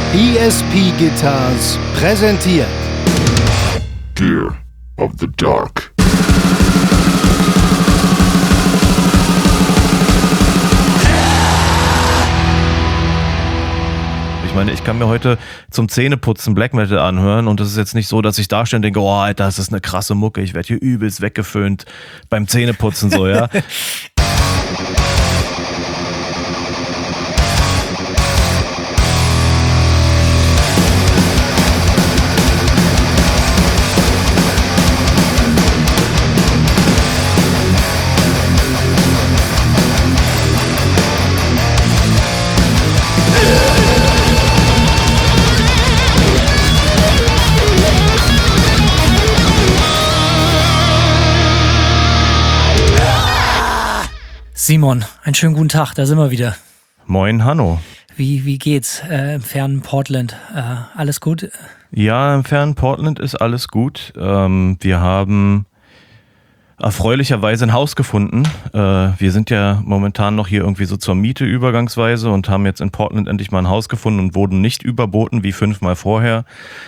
ESP Guitars präsentiert Gear of the Dark. Ich meine, ich kann mir heute zum Zähneputzen Black Metal anhören und es ist jetzt nicht so, dass ich da stehe und denke, oh Alter, das ist eine krasse Mucke, ich werde hier übelst weggeföhnt beim Zähneputzen so, ja. Simon, einen schönen guten Tag, da sind wir wieder. Moin, Hanno. Wie geht's im fernen Portland? Alles gut? Ja, im fernen Portland ist alles gut. Wir haben erfreulicherweise ein Haus gefunden. Wir sind ja momentan noch hier irgendwie so zur Miete übergangsweise und haben jetzt in Portland endlich mal ein Haus gefunden und wurden nicht überboten wie 5-mal vorher.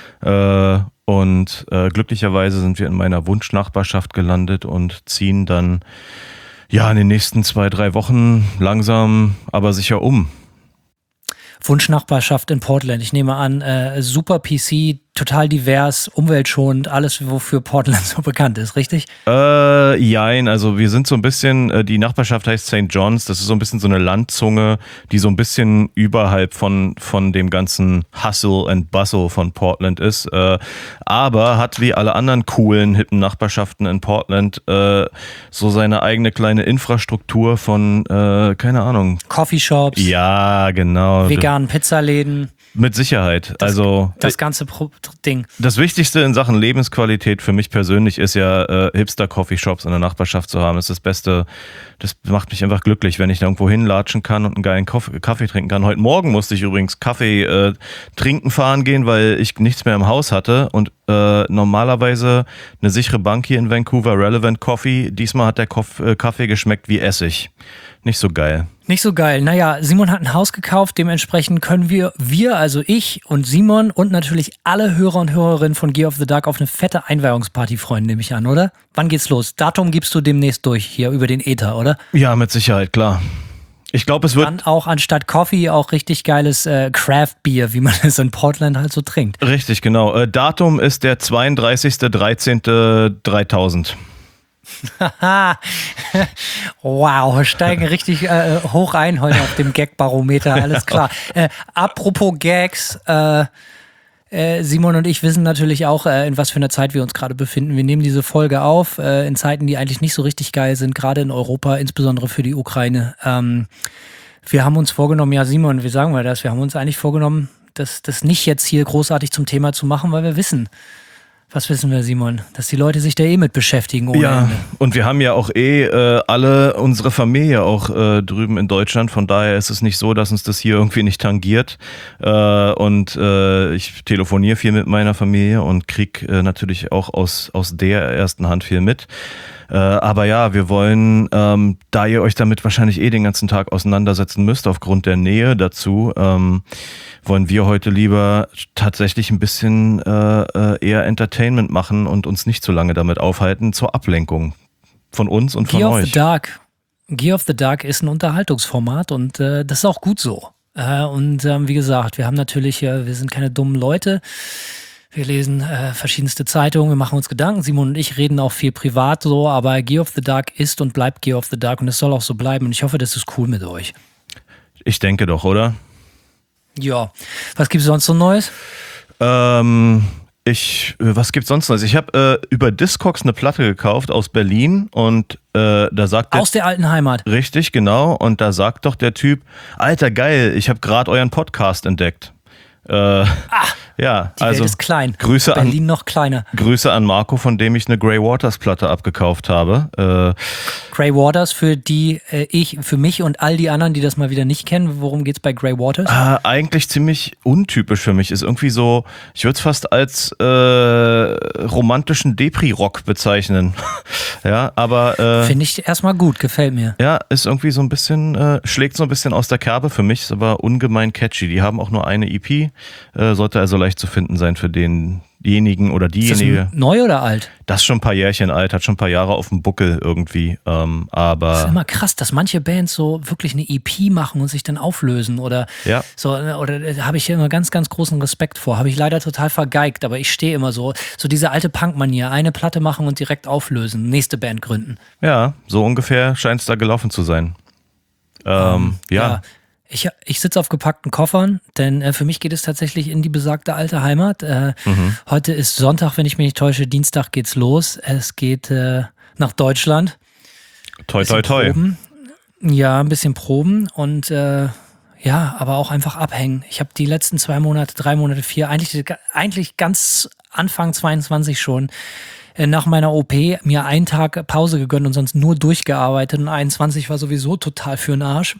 Glücklicherweise sind wir in meiner Wunschnachbarschaft gelandet und ziehen dann in den nächsten 2-3 Wochen langsam, aber sicher um. Wunschnachbarschaft in Portland, ich nehme an, super PC, total divers, umweltschonend, alles, wofür Portland so bekannt ist, richtig? Jein, also wir sind so ein bisschen, die Nachbarschaft heißt St. John's, das ist so ein bisschen so eine Landzunge, die so ein bisschen überhalb von dem ganzen Hustle and Bustle von Portland ist, aber hat wie alle anderen coolen, hippen Nachbarschaften in Portland so seine eigene kleine Infrastruktur von, keine Ahnung. Coffeeshops. Ja, genau. Veganen Pizzaläden. Mit Sicherheit. Das ganze Ding. Das Wichtigste in Sachen Lebensqualität für mich persönlich ist ja, Hipster-Coffeeshops in der Nachbarschaft zu haben. Das ist das Beste. Das macht mich einfach glücklich, wenn ich da irgendwo hinlatschen kann und einen geilen Kaffee trinken kann. Heute Morgen musste ich übrigens Kaffee trinken fahren gehen, weil ich nichts mehr im Haus hatte. Und normalerweise eine sichere Bank hier in Vancouver, Relevant Coffee. Diesmal hat der Kaffee geschmeckt wie Essig. Nicht so geil. Nicht so geil. Naja, Simon hat ein Haus gekauft, dementsprechend können wir, also ich und Simon und natürlich alle Hörer und Hörerinnen von Gear of the Dark auf eine fette Einweihungsparty freuen, nehme ich an, oder? Wann geht's los? Datum gibst du demnächst durch, hier über den Äther, oder? Ja, mit Sicherheit, klar. Ich glaube, es wird... Dann auch anstatt Coffee auch richtig geiles Craft-Bier, wie man es in Portland halt so trinkt. Richtig, genau. Datum ist der 32.13.3000. Wow, steigen richtig hoch ein heute auf dem Gag-Barometer, alles klar. Apropos Gags, Simon und ich wissen natürlich auch, in was für einer Zeit wir uns gerade befinden. Wir nehmen diese Folge auf, in Zeiten, die eigentlich nicht so richtig geil sind, gerade in Europa, insbesondere für die Ukraine. Wir haben uns vorgenommen, ja Simon, wie sagen wir das? Wir haben uns eigentlich vorgenommen, das nicht jetzt hier großartig zum Thema zu machen, weil wir wissen, was wissen wir, Simon? Dass die Leute sich da mit beschäftigen. Ja, Ende. Und wir haben ja auch alle unsere Familie auch drüben in Deutschland. Von daher ist es nicht so, dass uns das hier irgendwie nicht tangiert. Ich telefoniere viel mit meiner Familie und kriege natürlich auch aus der ersten Hand viel mit. Aber ja, wir wollen, da ihr euch damit wahrscheinlich den ganzen Tag auseinandersetzen müsst, aufgrund der Nähe dazu, wollen wir heute lieber tatsächlich ein bisschen eher Entertainment machen und uns nicht zu lange damit aufhalten, zur Ablenkung von uns und von euch. Gear of the Dark ist ein Unterhaltungsformat und das ist auch gut so. Wie gesagt, wir haben natürlich, wir sind keine dummen Leute. Wir lesen verschiedenste Zeitungen, wir machen uns Gedanken. Simon und ich reden auch viel privat so, aber Gear of the Dark ist und bleibt Gear of the Dark und es soll auch so bleiben. Und ich hoffe, das ist cool mit euch. Ich denke doch, oder? Ja. Was gibt's sonst so Neues? Was gibt's sonst Neues? Ich habe über Discogs eine Platte gekauft aus Berlin und da sagt aus der alten Heimat. Richtig, genau. Und da sagt doch der Typ, Alter, geil, ich habe gerade euren Podcast entdeckt. Ja, Die also Welt ist klein. Grüße Berlin noch kleiner. Grüße an Marco, von dem ich eine Grey Waters Platte abgekauft habe. Grey Waters, für mich und all die anderen, die das mal wieder nicht kennen. Worum geht's bei Grey Waters? Eigentlich ziemlich untypisch für mich. Ist irgendwie so, ich würde es fast als romantischen Depri-Rock bezeichnen. Ja, aber Finde ich erstmal gut, gefällt mir. ja, ist irgendwie so ein bisschen, schlägt so ein bisschen aus der Kerbe für mich, ist aber ungemein catchy. Die haben auch nur eine EP, sollte also leicht zu finden sein für denjenigen oder Ist diejenige. das neu oder alt? Das ist schon ein paar Jährchen alt, hat schon ein paar Jahre auf dem Buckel irgendwie. Das ist Aber immer krass, dass manche Bands so wirklich eine EP machen und sich dann auflösen oder ja, so, oder da habe ich immer ganz, ganz großen Respekt vor. Habe ich leider total vergeigt, aber ich stehe immer so diese alte Punk-Manier, eine Platte machen und direkt auflösen, nächste Band gründen. ja, so ungefähr scheint es da gelaufen zu sein. Ja. Ich sitze auf gepackten Koffern, denn für mich geht es tatsächlich in die besagte alte Heimat. Heute ist Sonntag, wenn ich mich nicht täusche, Dienstag geht's los. Es geht nach Deutschland. Toi, toi, toi. Proben. Ja, ein bisschen Proben und ja, aber auch einfach abhängen. Ich habe die letzten 2 Monate, 3 Monate, 4, eigentlich ganz Anfang 22 schon nach meiner OP mir einen Tag Pause gegönnt und sonst nur durchgearbeitet und 21 war sowieso total für den Arsch.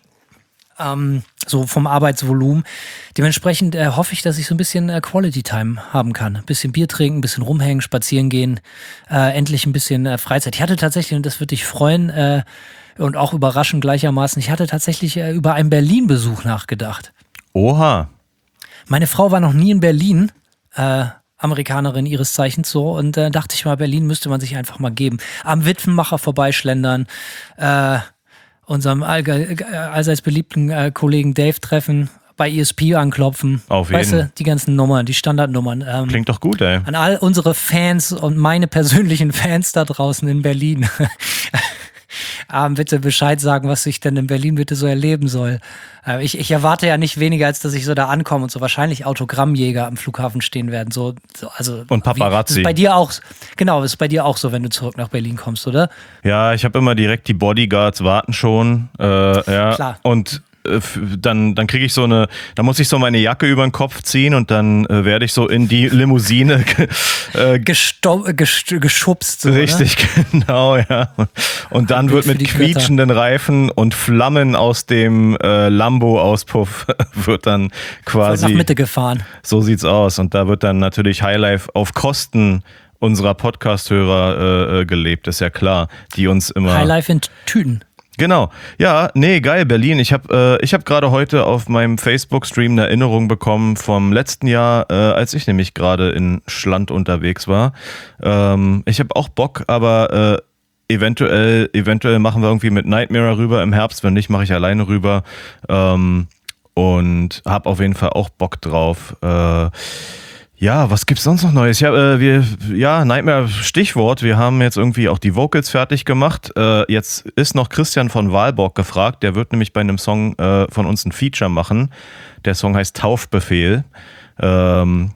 So vom Arbeitsvolumen. Dementsprechend hoffe ich, dass ich so ein bisschen Quality Time haben kann. Ein bisschen Bier trinken, ein bisschen rumhängen, spazieren gehen, endlich ein bisschen Freizeit. Ich hatte tatsächlich, und das würde dich freuen und auch überraschen gleichermaßen, ich hatte tatsächlich über einen Berlin-Besuch nachgedacht. Oha. Meine Frau war noch nie in Berlin, Amerikanerin ihres Zeichens so, und dachte ich mal, Berlin müsste man sich einfach mal geben. Am Witwenmacher vorbeischlendern, unserem allseits beliebten Kollegen Dave treffen, bei ESP anklopfen. Auf Weißt jeden. du, die ganzen Nummern, die Standardnummern. Klingt doch gut, ey. An all unsere Fans und meine persönlichen Fans da draußen in Berlin. Bitte Bescheid sagen, was ich denn in Berlin bitte so erleben soll. Ich erwarte ja nicht weniger, als dass ich so da ankomme und so wahrscheinlich Autogrammjäger am Flughafen stehen werden. Also Und Paparazzi. Das ist bei dir auch, genau, das ist bei dir auch so, wenn du zurück nach Berlin kommst, oder? Ja, ich habe immer direkt die Bodyguards warten schon. Ja. Klar. Und dann kriege ich dann muss ich so meine Jacke über den Kopf ziehen und dann werde ich so in die Limousine Geschubst. So, richtig, genau, ja. Und dann wird mit quietschenden Reifen und Flammen aus dem Lambo-Auspuff wird dann quasi nach Mitte gefahren. So sieht's aus. Und da wird dann natürlich Highlife auf Kosten unserer Podcast-Hörer gelebt, ist ja klar, die uns immer... Highlife in Tüten. Genau. Ja, nee, geil, Berlin. Ich hab gerade heute auf meinem Facebook-Stream eine Erinnerung bekommen vom letzten Jahr, als ich nämlich gerade in Schland unterwegs war. Ich habe auch Bock, aber eventuell machen wir irgendwie mit Nightmare rüber im Herbst. Wenn nicht, mache ich alleine rüber. Und habe auf jeden Fall auch Bock drauf. Ja, was gibt's sonst noch Neues? Nightmare, Stichwort. Wir haben jetzt irgendwie auch die Vocals fertig gemacht. Jetzt ist noch Christian von Walborg gefragt. Der wird nämlich bei einem Song von uns ein Feature machen. Der Song heißt Taufbefehl. Darauf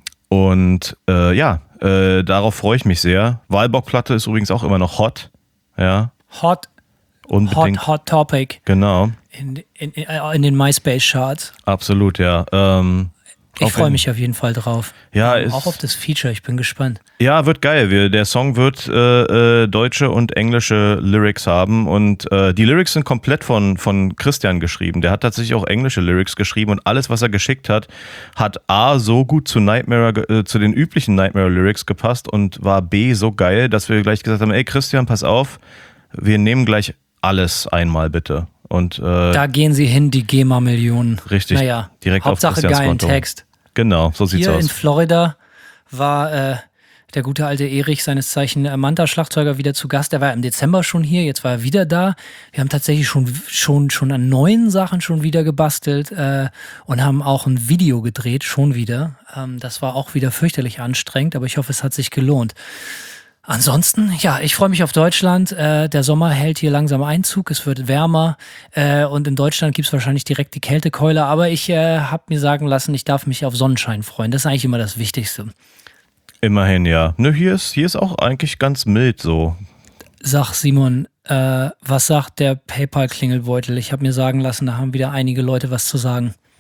freue ich mich sehr. Walborg-Platte ist übrigens auch immer noch hot. Ja. Hot Topic. Genau. In den MySpace-Charts. Absolut, ja. Ich freue mich auf jeden Fall drauf. Ja, auch auf das Feature, ich bin gespannt. Ja, wird geil. Der Song wird deutsche und englische Lyrics haben und die Lyrics sind komplett von Christian geschrieben. Der hat tatsächlich auch englische Lyrics geschrieben und alles, was er geschickt hat A, so gut zu Nightmare, zu den üblichen Nightmare-Lyrics gepasst und war B, so geil, dass wir gleich gesagt haben, ey Christian, pass auf, wir nehmen gleich alles einmal bitte. Und da gehen sie hin, die GEMA-Millionen. Richtig, naja, direkt Hauptsache auf Christians geilen Konto. Text. Genau, so sieht's Hier aus. in Florida war der gute alte Erich, seines Zeichen Manta-Schlagzeuger, wieder zu Gast. Er war im Dezember schon hier, jetzt war er wieder da. Wir haben tatsächlich schon an neuen Sachen schon wieder gebastelt und haben auch ein Video gedreht, schon wieder. Das war auch wieder fürchterlich anstrengend, aber ich hoffe, es hat sich gelohnt. Ansonsten, ja, ich freue mich auf Deutschland. Der Sommer hält hier langsam Einzug, es wird wärmer und in Deutschland gibt's wahrscheinlich direkt die Kältekeule, aber ich habe mir sagen lassen, ich darf mich auf Sonnenschein freuen. Das ist eigentlich immer das Wichtigste. Immerhin, ja. Ne, hier ist auch eigentlich ganz mild so. Sag Simon, was sagt der PayPal-Klingelbeutel? Ich habe mir sagen lassen, da haben wieder einige Leute was zu sagen.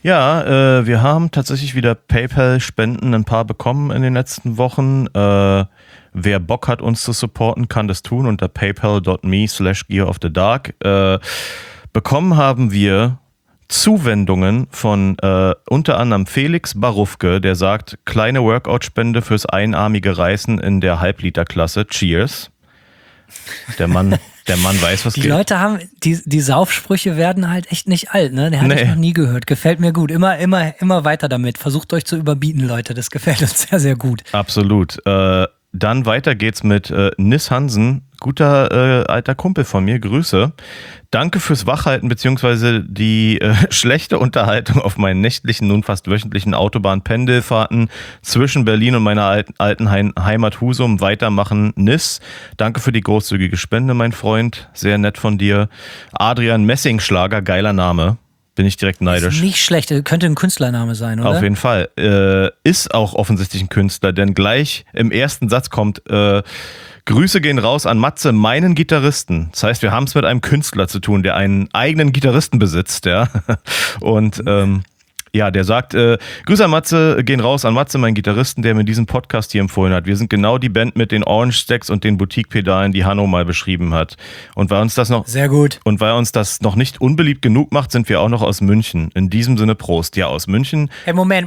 Ja, wir haben tatsächlich wieder PayPal-Spenden ein paar bekommen in den letzten Wochen. Wer Bock hat, uns zu supporten, kann das tun unter paypal.me/gearofthedark. Bekommen haben wir Zuwendungen von unter anderem Felix Barufke, der sagt, kleine Workout-Spende fürs einarmige Reißen in der Halbliterklasse. Cheers. Der Mann weiß, was Die geht. Leute haben, die Saufsprüche werden halt echt nicht alt, ne? Den hatte ich Nee. noch nie gehört. Gefällt mir gut. Immer weiter damit. Versucht euch zu überbieten, Leute. Das gefällt uns sehr, sehr gut. Absolut. Dann weiter geht's mit Nis Hansen, guter alter Kumpel von mir, Grüße. Danke fürs Wachhalten beziehungsweise die schlechte Unterhaltung auf meinen nächtlichen, nun fast wöchentlichen Autobahn-Pendelfahrten zwischen Berlin und meiner alten Heimat Husum. Weitermachen, Nis. Danke für die großzügige Spende, mein Freund. Sehr nett von dir. Adrian Messingschlager, geiler Name. Bin ich direkt neidisch. Ist nicht schlecht. Könnte ein Künstlername sein, oder? Auf jeden Fall. Ist auch offensichtlich ein Künstler, denn gleich im ersten Satz kommt Grüße gehen raus an Matze, meinen Gitarristen. Das heißt, wir haben es mit einem Künstler zu tun, der einen eigenen Gitarristen besitzt, ja. Und ja, der sagt, Grüße an Matze, gehen raus an Matze, meinen Gitarristen, der mir diesen Podcast hier empfohlen hat. Wir sind genau die Band mit den Orange Stacks und den Boutique-Pedalen, die Hanno mal beschrieben hat. Und weil uns das noch Sehr gut. Und weil uns das noch nicht unbeliebt genug macht, sind wir auch noch aus München. In diesem Sinne Prost. Ja, aus München. Hey, Moment.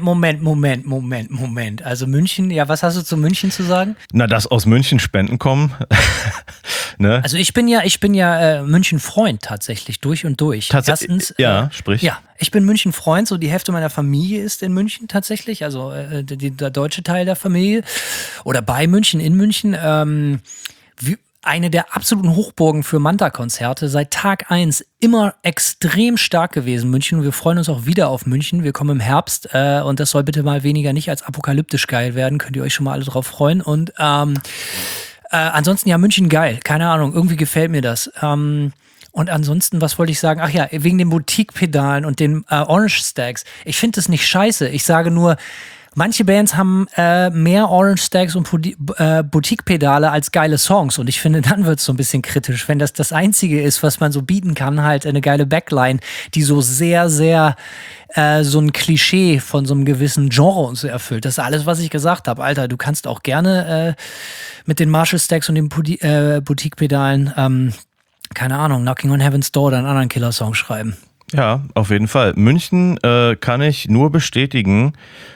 Also München, ja, was hast du zu München zu sagen? Na, dass aus München Spenden kommen. Ne? Also ich bin ja München-Freund tatsächlich, durch und durch. Erstens, ja, sprich. Ja, ich bin München-Freund, so die Hälfte meiner Familie ist in München tatsächlich, also der deutsche Teil der Familie oder bei München, in München. Eine der absoluten Hochburgen für Manta-Konzerte, seit Tag 1 immer extrem stark gewesen, München. Wir freuen uns auch wieder auf München. Wir kommen im Herbst und das soll bitte mal weniger nicht als apokalyptisch geil werden. Könnt ihr euch schon mal alle drauf freuen. Und ansonsten ja, München geil. Keine Ahnung, irgendwie gefällt mir das. Und ansonsten, was wollte ich sagen? Ach ja, wegen den Boutique-Pedalen und den Orange Stacks. Ich finde das nicht scheiße. Ich sage nur, manche Bands haben mehr Orange Stacks und Boutique-Pedale als geile Songs. Und ich finde, dann wird es so ein bisschen kritisch, wenn das Einzige ist, was man so bieten kann, halt eine geile Backline, die so sehr, sehr so ein Klischee von so einem gewissen Genre und so erfüllt. Das ist alles, was ich gesagt habe. Alter, du kannst auch gerne mit den Marshall Stacks und den Boutique-Pedalen keine Ahnung, Knocking on Heaven's Door oder einen anderen Killer-Song schreiben. Ja, auf jeden Fall. München kann ich nur bestätigen,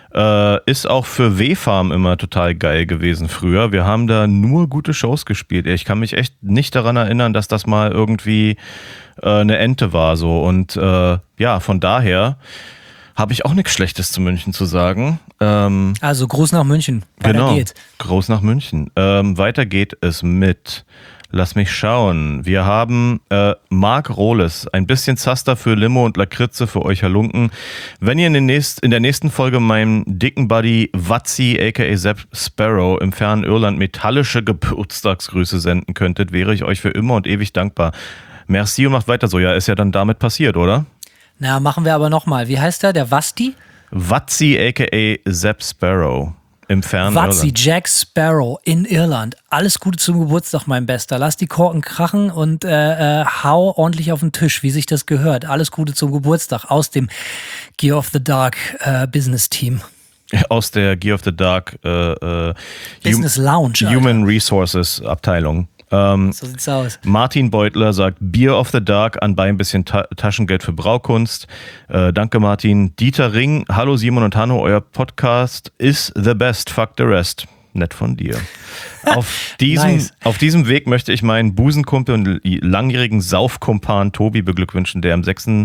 ist auch für W-Farm immer total geil gewesen früher. Wir haben da nur gute Shows gespielt. Ich kann mich echt nicht daran erinnern, dass das mal irgendwie eine Ente war so. Und ja, von daher habe ich auch nichts Schlechtes zu München zu sagen. Also Gruß nach München. Weiter Genau, geht's. Gruß nach München. Weiter geht es mit... Lass mich schauen. Wir haben Marc Rohles, ein bisschen Zaster für Limo und Lakritze für euch Halunken. Wenn ihr in der nächsten Folge meinem dicken Buddy Watzi aka Sepp Sparrow im fernen Irland metallische Geburtstagsgrüße senden könntet, wäre ich euch für immer und ewig dankbar. Merci und macht weiter so. Ja, ist ja dann damit passiert, oder? Na, machen wir aber nochmal. Wie heißt der Wasti? Watzi aka Sepp Sparrow. Im fernen Watzi, Irland. Jack Sparrow in Irland. Alles Gute zum Geburtstag, mein Bester. Lass die Korken krachen und hau ordentlich auf den Tisch, wie sich das gehört. Alles Gute zum Geburtstag aus dem Gear of the Dark Business Team. Aus der Gear of the Dark Business Lounge. Alter. Human Resources Abteilung. So sieht's aus. Martin Beutler sagt Beer of the Dark, anbei ein bisschen Taschengeld für Braukunst. Danke Martin. Dieter Ring, hallo Simon und Hanno, euer Podcast is the best, fuck the rest. Nett von dir. Auf diesem Weg möchte ich meinen Busenkumpel und langjährigen Saufkumpan Tobi beglückwünschen, der am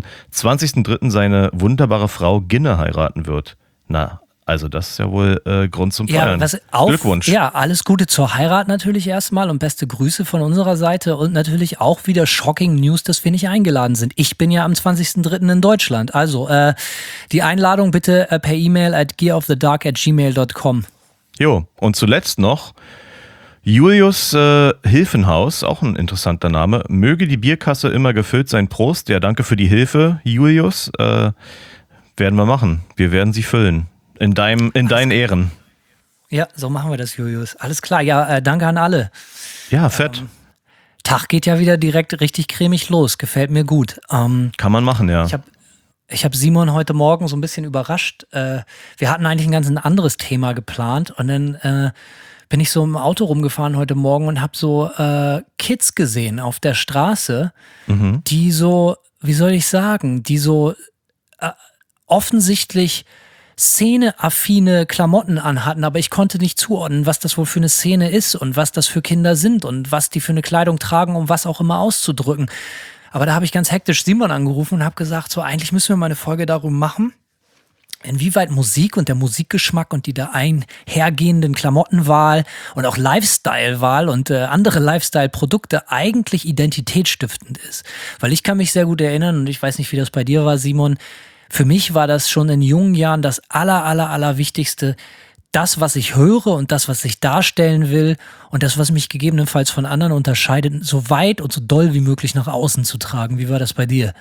26.03. seine wunderbare Frau Ginne heiraten wird. Na, also das ist ja wohl Grund zum Feiern. Glückwunsch. Ja, alles Gute zur Heirat natürlich erstmal und beste Grüße von unserer Seite und natürlich auch wieder shocking News, dass wir nicht eingeladen sind. Ich bin ja am 20.03. in Deutschland. Also die Einladung bitte per E-Mail at gearofthedark@gmail.com. Jo, und zuletzt noch Julius Hilfenhaus, auch ein interessanter Name. Möge die Bierkasse immer gefüllt sein. Prost. Ja, danke für die Hilfe, Julius. Werden wir machen. Wir werden sie füllen. In deinen Ehren. Ja, so machen wir das, Julius. Alles klar. Ja, danke an alle. Ja, fett. Tag geht ja wieder direkt richtig cremig los. Gefällt mir gut. Kann man machen, ja. Ich habe Simon heute Morgen so ein bisschen überrascht. Wir hatten eigentlich ein ganz anderes Thema geplant und dann bin ich so im Auto rumgefahren heute Morgen und habe so Kids gesehen auf der Straße, die so, wie soll ich sagen, die so offensichtlich szeneaffine Klamotten anhatten, aber ich konnte nicht zuordnen, was das wohl für eine Szene ist und was das für Kinder sind und was die für eine Kleidung tragen, um was auch immer auszudrücken. Aber da habe ich ganz hektisch Simon angerufen und habe gesagt, so eigentlich müssen wir mal eine Folge darum machen, inwieweit Musik und der Musikgeschmack und die da einhergehenden Klamottenwahl und auch Lifestyle-Wahl und andere Lifestyle-Produkte eigentlich identitätsstiftend ist. Weil ich kann mich sehr gut erinnern und ich weiß nicht, wie das bei dir war, Simon. Für mich war das schon in jungen Jahren das Allerwichtigste, das, was ich höre und das, was ich darstellen will und das, was mich gegebenenfalls von anderen unterscheidet, so weit und so doll wie möglich nach außen zu tragen. Wie war das bei dir?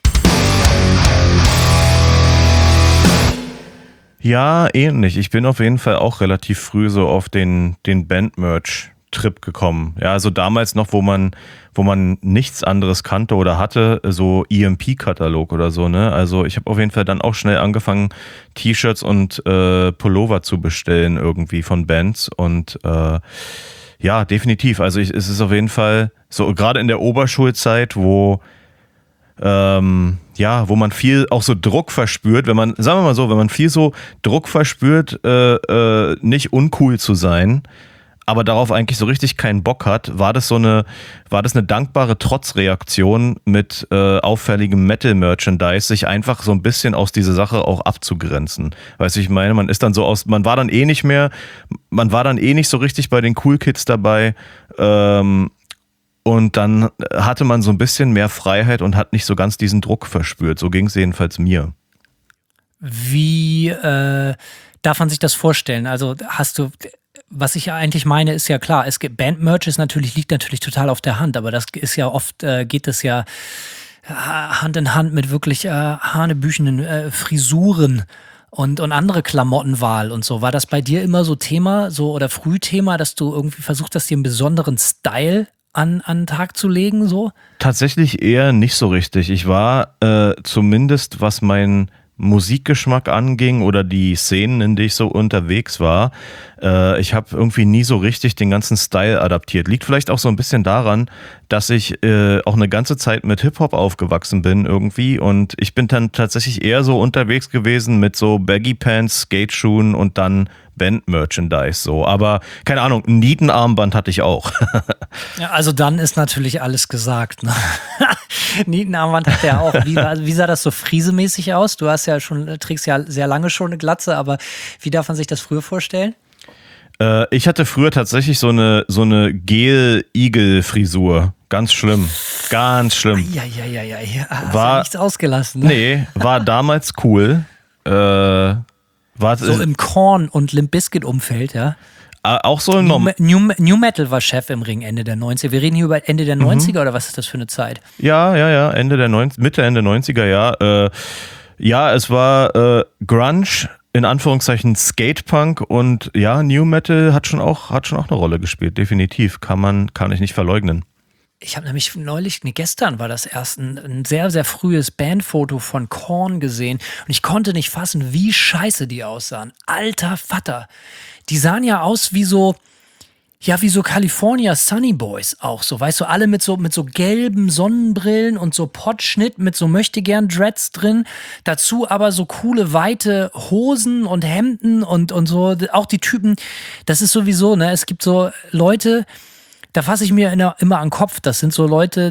Ja, ähnlich. Ich bin auf jeden Fall auch relativ früh so auf den Band-Merch-Trip gekommen. Ja, also damals noch, wo man nichts anderes kannte oder hatte, so EMP-Katalog oder so, ne? Also ich habe auf jeden Fall dann auch schnell angefangen, T-Shirts und Pullover zu bestellen irgendwie von Bands und ja, definitiv. Also es ist auf jeden Fall so, gerade in der Oberschulzeit, wo wo man viel auch so Druck verspürt, wenn man, sagen wir mal so, wenn man viel so Druck verspürt, nicht uncool zu sein, aber darauf eigentlich so richtig keinen Bock hat, war das eine dankbare Trotzreaktion mit auffälligem Metal-Merchandise, sich einfach so ein bisschen aus dieser Sache auch abzugrenzen. Weißt du, ich meine, man war dann eh nicht so richtig bei den Cool Kids dabei, und dann hatte man so ein bisschen mehr Freiheit und hat nicht so ganz diesen Druck verspürt. So ging es jedenfalls mir. Wie darf man sich das vorstellen? Also was ich ja eigentlich meine, ist ja klar, es gibt Bandmerch, liegt natürlich total auf der Hand, aber das ist ja oft, geht es ja Hand in Hand mit wirklich hanebüchenen Frisuren und andere Klamottenwahl und so. War das bei dir immer so Thema, so oder Frühthema, dass du irgendwie versucht hast, dir einen besonderen Style an den Tag zu legen, so? Tatsächlich eher nicht so richtig. Ich war zumindest, was mein Musikgeschmack anging oder die Szenen, in denen ich so unterwegs war, ich habe irgendwie nie so richtig den ganzen Style adaptiert. Liegt vielleicht auch so ein bisschen daran, dass ich auch eine ganze Zeit mit Hip-Hop aufgewachsen bin irgendwie und ich bin dann tatsächlich eher so unterwegs gewesen mit so Baggy-Pants, Skateschuhen und dann Band-Merchandise so. Aber keine Ahnung, ein Nietenarmband hatte ich auch. Ja, also dann ist natürlich alles gesagt. Ne? Nietenarmband hat er auch. Wie sah das so friesemäßig aus? Du trägst ja sehr lange schon eine Glatze, aber wie darf man sich das früher vorstellen? Ich hatte früher tatsächlich so eine Gel-Igel-Frisur. Ganz schlimm. Ganz schlimm. Ja. Hast ja nichts ausgelassen. Ne? Nee, war damals cool. So im Korn- und Limp Bizkit-Umfeld, ja. Auch so ein New Metal war Chef im Ring Ende der 90er. Wir reden hier über Ende der 90er oder was ist das für eine Zeit? Ja, Ende 90er, ja. Ja, es war Grunge, in Anführungszeichen Skatepunk und ja, New Metal hat schon auch eine Rolle gespielt, definitiv. Kann ich nicht verleugnen. Ich habe nämlich gestern war das erst ein sehr, sehr frühes Bandfoto von Korn gesehen und ich konnte nicht fassen, wie scheiße die aussahen. Alter Vater. Die sahen ja aus wie so California Sunny Boys auch so, weißt du, alle mit so gelben Sonnenbrillen und so Pottschnitt mit so möchtegern Dreads drin. Dazu aber so coole, weite Hosen und Hemden und so. Auch die Typen, das ist sowieso, ne, es gibt so Leute, da fasse ich mir immer an den Kopf. Das sind so Leute,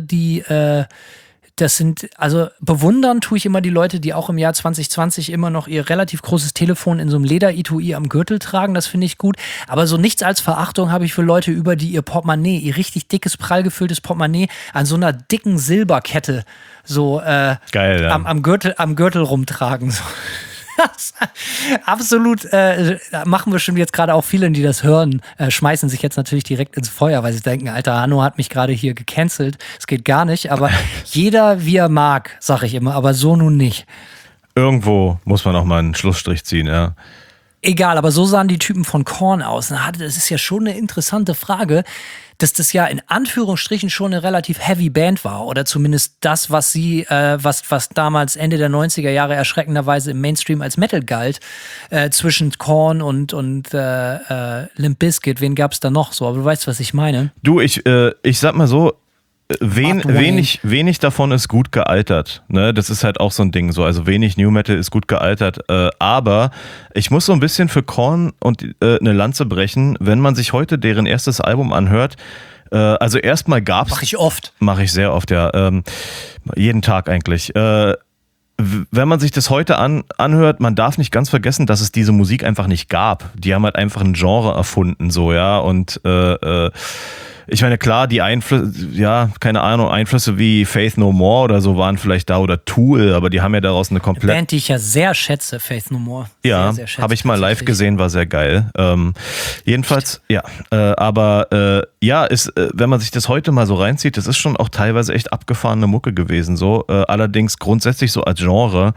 bewundern tue ich immer die Leute, die auch im Jahr 2020 immer noch ihr relativ großes Telefon in so einem Leder-Etui am Gürtel tragen. Das finde ich gut. Aber so nichts als Verachtung habe ich für Leute die ihr Portemonnaie, ihr richtig dickes, prall gefülltes Portemonnaie an so einer dicken Silberkette so geil, ja. am Gürtel rumtragen. So. Absolut, machen bestimmt jetzt gerade auch viele, die das hören, schmeißen sich jetzt natürlich direkt ins Feuer, weil sie denken, Alter, Hanno hat mich gerade hier gecancelt. Es geht gar nicht, aber jeder wie er mag, sag ich immer, aber so nun nicht. Irgendwo muss man auch mal einen Schlussstrich ziehen, ja. Egal, aber so sahen die Typen von Korn aus. Das ist ja schon eine interessante Frage, dass das ja in Anführungsstrichen schon eine relativ heavy Band war. Oder zumindest das, was sie, was damals Ende der 90er Jahre erschreckenderweise im Mainstream als Metal galt. Zwischen Korn und Limp Bizkit. Wen gab's da noch so? Aber du weißt, was ich meine. Du, ich sag mal so, wenig davon ist gut gealtert. Ne? Das ist halt auch so ein Ding. So. Also wenig New Metal ist gut gealtert. Aber ich muss so ein bisschen für Korn und eine Lanze brechen, wenn man sich heute deren erstes Album anhört. Also erstmal gab's... Mach ich oft. Mache ich sehr oft, ja. Jeden Tag eigentlich. Wenn man sich das heute anhört, man darf nicht ganz vergessen, dass es diese Musik einfach nicht gab. Die haben halt einfach ein Genre erfunden, so, ja. Und ich meine, klar, die Einflüsse, ja, keine Ahnung, Einflüsse wie Faith No More oder so waren vielleicht da oder Tool, aber die haben ja daraus eine komplett... Band, die ich ja sehr schätze, Faith No More. Ja, habe ich mal live gesehen, war sehr geil. Jedenfalls, ja, aber wenn man sich das heute mal so reinzieht, das ist schon auch teilweise echt abgefahrene Mucke gewesen, so. Allerdings grundsätzlich so als Genre,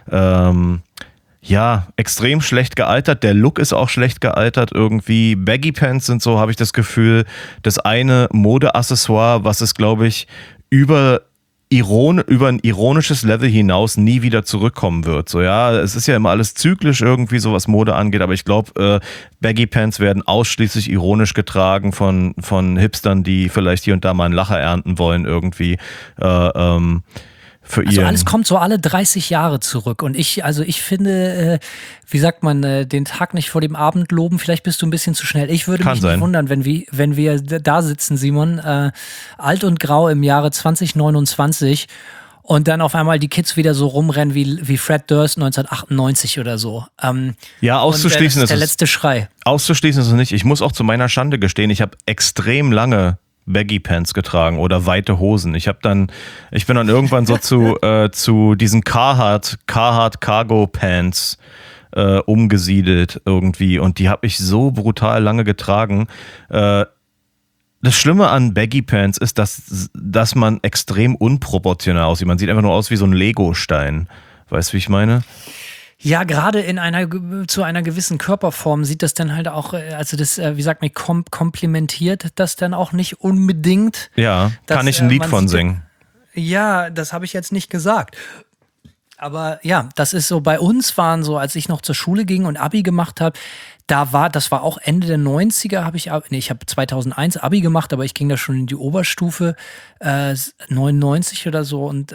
ja, extrem schlecht gealtert. Der Look ist auch schlecht gealtert irgendwie. Baggy Pants sind so, habe ich das Gefühl, das eine Modeaccessoire, was es, glaube ich, über ein ironisches Level hinaus nie wieder zurückkommen wird. So, ja, es ist ja immer alles zyklisch irgendwie, so was Mode angeht, aber ich glaube, Baggy Pants werden ausschließlich ironisch getragen von Hipstern, die vielleicht hier und da mal einen Lacher ernten wollen irgendwie. Also alles kommt so alle 30 Jahre zurück und ich finde, wie sagt man, den Tag nicht vor dem Abend loben, vielleicht bist du ein bisschen zu schnell. Ich würde mich nicht wundern, wenn wir da sitzen, Simon, alt und grau im Jahre 2029 und dann auf einmal die Kids wieder so rumrennen wie Fred Durst 1998 oder so. Ja, auszuschließen ist der letzte Schrei. Auszuschließen ist es nicht. Ich muss auch zu meiner Schande gestehen, ich habe extrem lange Baggy Pants getragen oder weite Hosen. Ich bin dann irgendwann so zu diesen Carhartt Cargo Pants umgesiedelt irgendwie und die habe ich so brutal lange getragen. Das Schlimme an Baggy Pants ist, dass man extrem unproportional aussieht. Man sieht einfach nur aus wie so ein Lego-Stein. Weißt du, wie ich meine? Ja, gerade zu einer gewissen Körperform sieht das dann halt auch, also das, wie sagt man, komplementiert das dann auch nicht unbedingt. Ja, kann ich ein Lied von singen. Ja, das habe ich jetzt nicht gesagt. Aber ja, das ist so, bei uns waren so, als ich noch zur Schule ging und Abi gemacht habe, das war auch Ende der 90er, ich habe 2001 Abi gemacht, aber ich ging da schon in die Oberstufe, 99 oder so und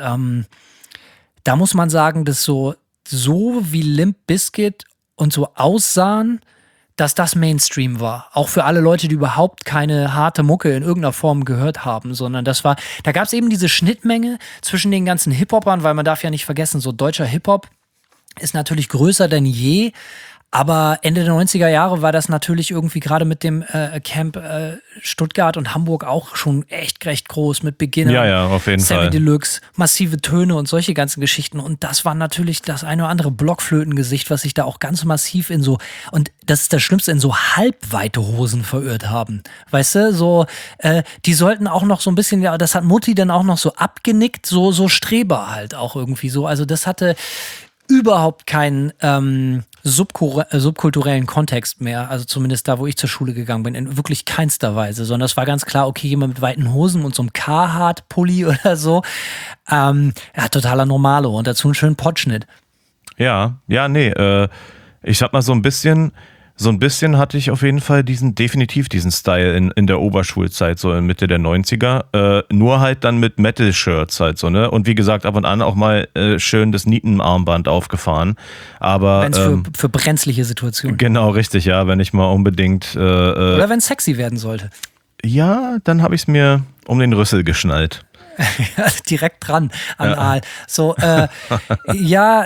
da muss man sagen, dass so wie Limp Bizkit und so aussahen, dass das Mainstream war. Auch für alle Leute, die überhaupt keine harte Mucke in irgendeiner Form gehört haben, sondern da gab es eben diese Schnittmenge zwischen den ganzen Hip-Hopern, weil man darf ja nicht vergessen, so deutscher Hip-Hop ist natürlich größer denn je, aber Ende der 90er Jahre war das natürlich irgendwie gerade mit dem Camp Stuttgart und Hamburg auch schon echt recht groß mit Beginner, ja, auf jeden Sammy Fall. Deluxe, massive Töne und solche ganzen Geschichten und das war natürlich das eine oder andere Blockflötengesicht, was sich da auch ganz massiv und das ist das Schlimmste, in so halbweite Hosen verirrt haben. Weißt du, so, die sollten auch noch so ein bisschen, ja, das hat Mutti dann auch noch so abgenickt, so Streber halt auch irgendwie so, also das hatte überhaupt keinen subkulturellen Kontext mehr, also zumindest da, wo ich zur Schule gegangen bin, in wirklich keinster Weise, sondern es war ganz klar, okay, jemand mit weiten Hosen und so einem Carhartt-Pulli oder so, totaler Normalo und dazu einen schönen Potschnitt. Ja, nee, ich sag mal so ein bisschen hatte ich auf jeden Fall definitiv diesen Style in der Oberschulzeit, so in Mitte der 90er, nur halt dann mit Metal-Shirts halt so, ne? Und wie gesagt, ab und an auch mal schön das Nietenarmband aufgefahren, aber... Wenn es für brenzliche Situationen. Genau, richtig, ja, wenn ich mal unbedingt... Oder wenn es sexy werden sollte. Ja, dann habe ich es mir um den Rüssel geschnallt. Direkt dran an Aal. So, ja...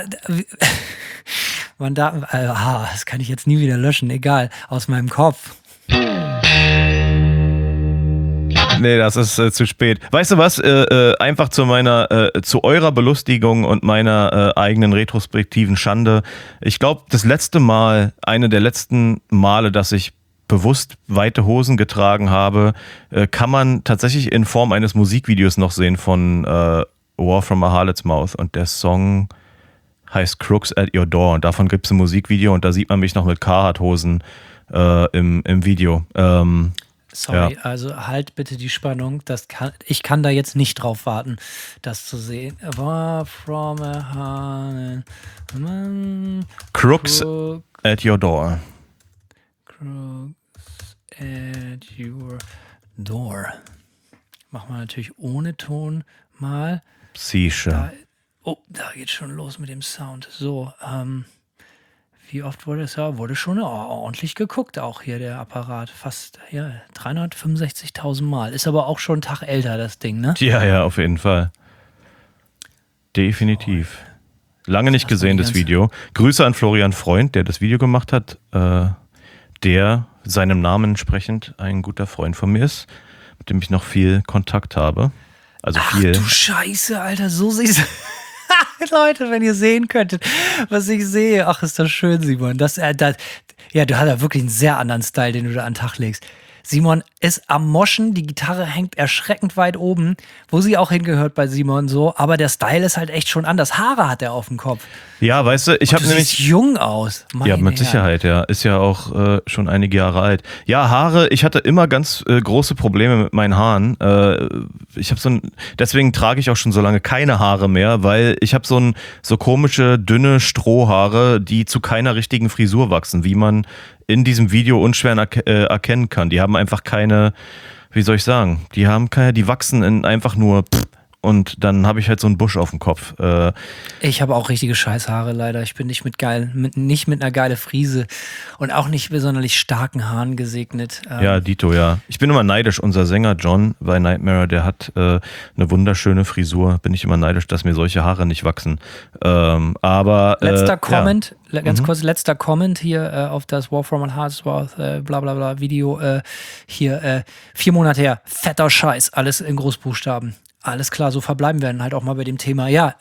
das kann ich jetzt nie wieder löschen, egal, aus meinem Kopf. Nee, das ist zu spät. Weißt du was? Einfach zu eurer Belustigung und meiner eigenen retrospektiven Schande. Ich glaube, eine der letzten Male, dass ich bewusst weite Hosen getragen habe, kann man tatsächlich in Form eines Musikvideos noch sehen von War from a Harlot's Mouth und der Song heißt Crooks at Your Door. Und davon gibt es ein Musikvideo und da sieht man mich noch mit Carhartt-Hosen im Video. Sorry, also halt bitte die Spannung. Ich kann da jetzt nicht drauf warten, das zu sehen. War from a Crooks at Your Door. Crooks at Your Door. Machen wir natürlich ohne Ton mal. Sicher. Da geht schon los mit dem Sound. So, wie oft wurde es? Ja, wurde schon ordentlich geguckt, auch hier der Apparat. Fast 365.000 Mal. Ist aber auch schon einen Tag älter, das Ding, ne? Ja, auf jeden Fall. Definitiv. Lange nicht gesehen, das Video. Grüße an Florian Freund, der das Video gemacht hat, der seinem Namen entsprechend ein guter Freund von mir ist, mit dem ich noch viel Kontakt habe. Also viel. Ach du Scheiße, Alter, so siehst du. Leute, wenn ihr sehen könntet, was ich sehe. Ach, ist das schön, Simon. Du hast ja wirklich einen sehr anderen Style, den du da an den Tag legst. Simon ist am Moschen, die Gitarre hängt erschreckend weit oben, wo sie auch hingehört bei Simon so, aber der Style ist halt echt schon anders. Haare hat er auf dem Kopf. Ja, weißt du, ich habe nämlich... Du siehst jung aus. Ja, mit Sicherheit, ja. Ist ja auch schon einige Jahre alt. Ja, Haare, ich hatte immer ganz große Probleme mit meinen Haaren. Ich habe deswegen trage ich auch schon so lange keine Haare mehr, weil ich habe so komische, dünne Strohhaare, die zu keiner richtigen Frisur wachsen, wie man in diesem Video unschwer erkennen kann. Die haben einfach keine, wie soll ich sagen, die wachsen einfach nur und dann habe ich halt so einen Busch auf dem Kopf. Ich habe auch richtige Scheißhaare leider. Ich bin nicht mit einer geile Frise und auch nicht besonders starken Haaren gesegnet. Ja, Dito, ja. Ich bin immer neidisch. Unser Sänger John bei Nightmare, der hat eine wunderschöne Frisur. Bin ich immer neidisch, dass mir solche Haare nicht wachsen. Aber letzter Comment, ganz kurz, letzter Comment hier auf das War from Heartsworth bla bla bla Video. Hier 4 Monate her. Fetter Scheiß. Alles in Großbuchstaben. Alles klar, so verbleiben wir dann halt auch mal bei dem Thema. Ja,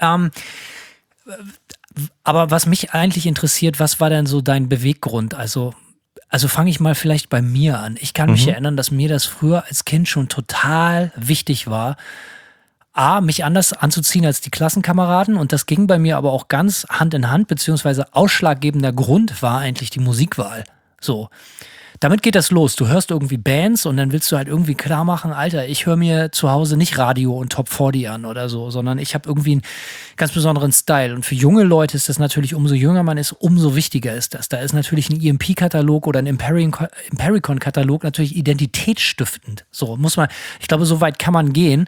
aber was mich eigentlich interessiert, was war denn so dein Beweggrund? Also fange ich mal vielleicht bei mir an. Ich kann mich erinnern, dass mir das früher als Kind schon total wichtig war, mich anders anzuziehen als die Klassenkameraden. Und das ging bei mir aber auch ganz Hand in Hand, beziehungsweise ausschlaggebender Grund war eigentlich die Musikwahl. So. Damit geht das los. Du hörst irgendwie Bands und dann willst du halt irgendwie klar machen, Alter, ich höre mir zu Hause nicht Radio und Top 40 an oder so, sondern ich habe irgendwie einen ganz besonderen Style. Und für junge Leute ist das natürlich, umso jünger man ist, umso wichtiger ist das. Da ist natürlich ein EMP-Katalog oder ein Impericon-Katalog natürlich identitätsstiftend. So ich glaube, so weit kann man gehen.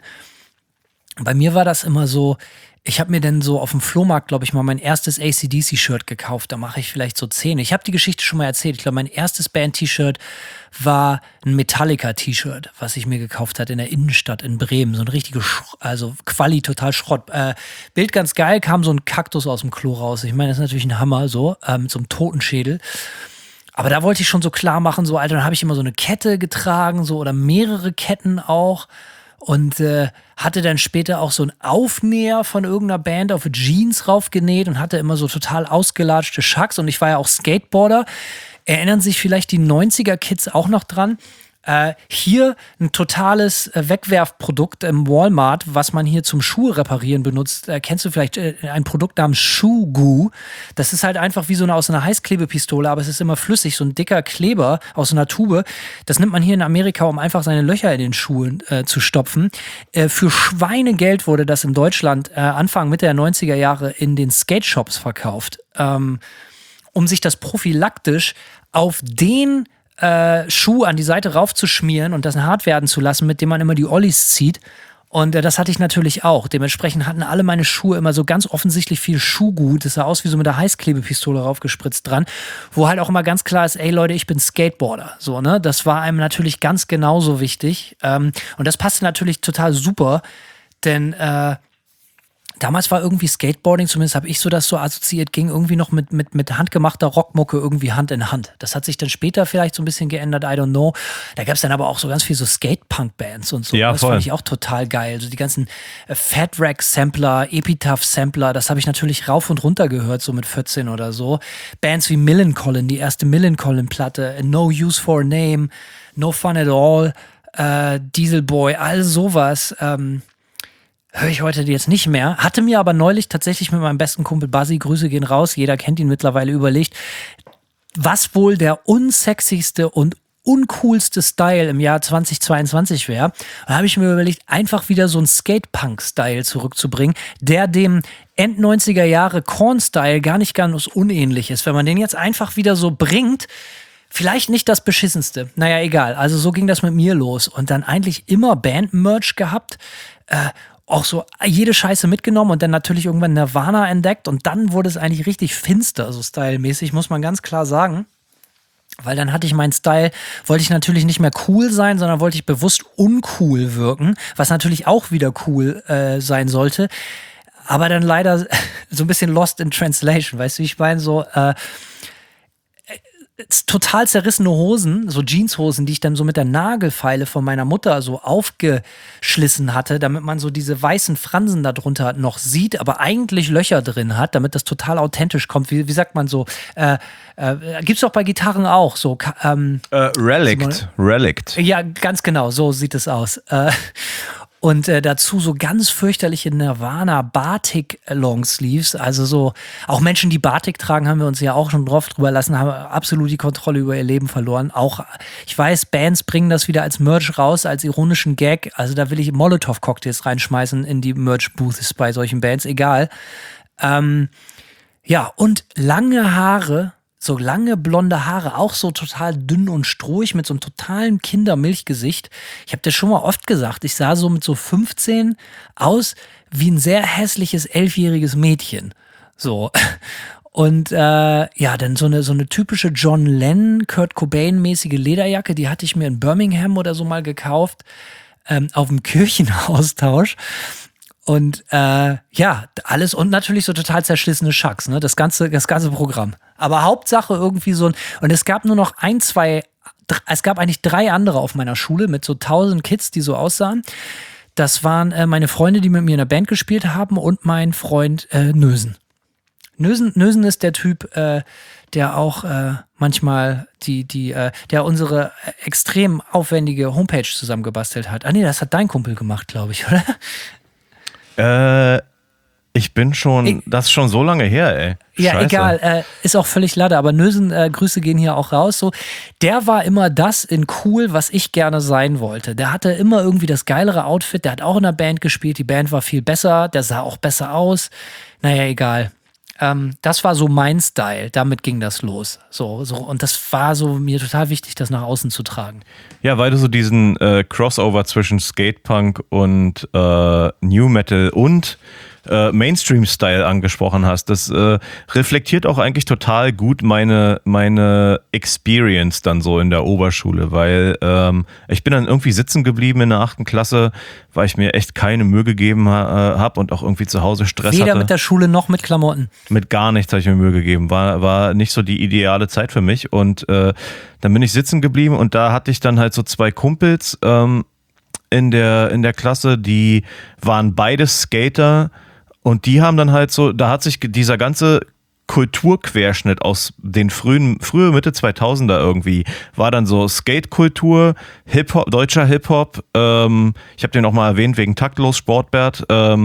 Bei mir war das immer so, ich habe mir dann so auf dem Flohmarkt, glaube ich, mal mein erstes AC/DC-Shirt gekauft. Da mache ich vielleicht so 10. Ich habe die Geschichte schon mal erzählt. Ich glaube, mein erstes Band-T-Shirt war ein Metallica-T-Shirt, was ich mir gekauft hatte in der Innenstadt in Bremen. So ein richtiges, Quali, total Schrott. Bild ganz geil, kam so ein Kaktus aus dem Klo raus. Ich meine, das ist natürlich ein Hammer, so, mit so einem Totenschädel. Aber da wollte ich schon so klar machen, so, Alter, dann habe ich immer so eine Kette getragen, so, oder mehrere Ketten auch. Und hatte dann später auch so einen Aufnäher von irgendeiner Band auf Jeans raufgenäht und hatte immer so total ausgelatschte Schacks. Und ich war ja auch Skateboarder. Erinnern sich vielleicht die 90er-Kids auch noch dran? Hier ein totales Wegwerfprodukt im Walmart, was man hier zum Schuhe reparieren benutzt. Kennst du vielleicht ein Produkt namens Shoe Goo? Das ist halt einfach wie aus einer Heißklebepistole, aber es ist immer flüssig, so ein dicker Kleber aus einer Tube. Das nimmt man hier in Amerika, um einfach seine Löcher in den Schuhen zu stopfen. Für Schweinegeld wurde das in Deutschland Anfang Mitte der 90er Jahre in den Skate-Shops verkauft, um sich das prophylaktisch auf den Schuh an die Seite raufzuschmieren und das hart werden zu lassen, mit dem man immer die Ollies zieht. Und das hatte ich natürlich auch. Dementsprechend hatten alle meine Schuhe immer so ganz offensichtlich viel Schuhgut. Das sah aus wie so mit der Heißklebepistole raufgespritzt dran. Wo halt auch immer ganz klar ist, ey Leute, ich bin Skateboarder. So, ne? Das war einem natürlich ganz genauso wichtig. Und das passte natürlich total super, denn damals war irgendwie Skateboarding, zumindest habe ich so das so assoziiert, ging irgendwie noch mit handgemachter Rockmucke irgendwie Hand in Hand. Das hat sich dann später vielleicht so ein bisschen geändert, I don't know. Da gab es dann aber auch so ganz viel so Skate-Punk-Bands und so. Ja, das voll. fand ich auch total geil. Also die ganzen Fat Rack-Sampler, Epitaph-Sampler, das habe ich natürlich rauf und runter gehört, so mit 14 oder so. Bands wie Millencolin, die erste Millencolin-Platte, No Use for a Name, No Fun at All, Diesel Boy, all sowas. höre ich heute jetzt nicht mehr. Hatte mir aber neulich tatsächlich mit meinem besten Kumpel Buzzy, Grüße gehen raus, jeder kennt ihn mittlerweile, überlegt, was wohl der unsexyste und uncoolste Style im Jahr 2022 wäre. Da habe ich mir überlegt, einfach wieder so einen Skate-Punk-Style zurückzubringen, der dem End-90er Jahre Korn-Style gar nicht ganz unähnlich ist. Wenn man den jetzt einfach wieder so bringt, vielleicht nicht das Beschissenste. Naja, egal. Also so ging das mit mir los. Und dann eigentlich immer Band-Merch gehabt. Auch so jede Scheiße mitgenommen und dann natürlich irgendwann Nirvana entdeckt. Und dann wurde es eigentlich richtig finster, so stylmäßig, muss man ganz klar sagen. Weil dann hatte ich meinen Style, wollte ich natürlich nicht mehr cool sein, sondern wollte ich bewusst uncool wirken, was natürlich auch wieder cool sein sollte. Aber dann leider so ein bisschen lost in translation, weißt du, wie ich meine? So total zerrissene Hosen, so Jeanshosen, die ich dann so mit der Nagelfeile von meiner Mutter so aufgeschlissen hatte, damit man so diese weißen Fransen da drunter noch sieht, aber eigentlich Löcher drin hat, damit das total authentisch kommt. Wie sagt man so? Gibt's doch bei Gitarren auch so. Relict. Ja, ganz genau, so sieht es aus. Und dazu so ganz fürchterliche Nirvana Batik Longsleeves, also so, auch Menschen, die Batik tragen, haben wir uns ja auch schon drüber lassen, haben absolut die Kontrolle über ihr Leben verloren. Auch, ich weiß, Bands bringen das wieder als Merch raus, als ironischen Gag, also da will ich Molotow-Cocktails reinschmeißen in die Merch-Booths bei solchen Bands, egal. Ja, und lange Haare, so lange blonde Haare, auch so total dünn und strohig mit so einem totalen Kindermilchgesicht. Ich habe dir schon mal oft gesagt, ich sah so mit so 15 aus wie ein sehr hässliches 11-jähriges Mädchen. So. Und ja, dann so eine typische John Lennon, Kurt Cobain-mäßige Lederjacke, die hatte ich mir in Birmingham oder so mal gekauft, auf dem Kirchenaustausch. Und ja, alles und natürlich so total zerschlissene Schacks, ne? Das ganze Programm. Aber Hauptsache irgendwie so und es gab nur noch es gab eigentlich 3 andere auf meiner Schule mit so 1000 Kids, die so aussahen. Das waren meine Freunde, die mit mir in der Band gespielt haben und mein Freund Nösen. Nösen ist der Typ, der auch manchmal der unsere extrem aufwendige Homepage zusammengebastelt hat. Ah nee, das hat dein Kumpel gemacht, glaube ich, oder? Ich bin schon, das ist schon so lange her, ey. Ja, Scheiße. egal, ist auch völlig lade, aber Nösen, Grüße gehen hier auch raus. So, der war immer das in cool, was ich gerne sein wollte. Der hatte immer irgendwie das geilere Outfit, der hat auch in der Band gespielt, die Band war viel besser, der sah auch besser aus. Naja, egal. Das war so mein Style, damit ging das los. So, und das war so mir total wichtig, das nach außen zu tragen. Ja, weil du so diesen Crossover zwischen Skatepunk und New Metal und Mainstream-Style angesprochen hast. Das reflektiert auch eigentlich total gut meine Experience dann so in der Oberschule, weil ich bin dann irgendwie sitzen geblieben in der 8. Klasse, weil ich mir echt keine Mühe gegeben habe und auch irgendwie zu Hause Stress hatte. Weder mit der Schule noch mit Klamotten. Mit gar nichts habe ich mir Mühe gegeben. War nicht so die ideale Zeit für mich und dann bin ich sitzen geblieben und da hatte ich dann halt so 2 Kumpels in der Klasse, die waren beide Skater. Und die haben dann halt so, da hat sich dieser ganze Kulturquerschnitt aus den frühe Mitte 2000er irgendwie, war dann so Skate-Kultur, Hip-Hop, deutscher Hip-Hop, ich habe den auch mal erwähnt wegen Taktlos, Sportbert,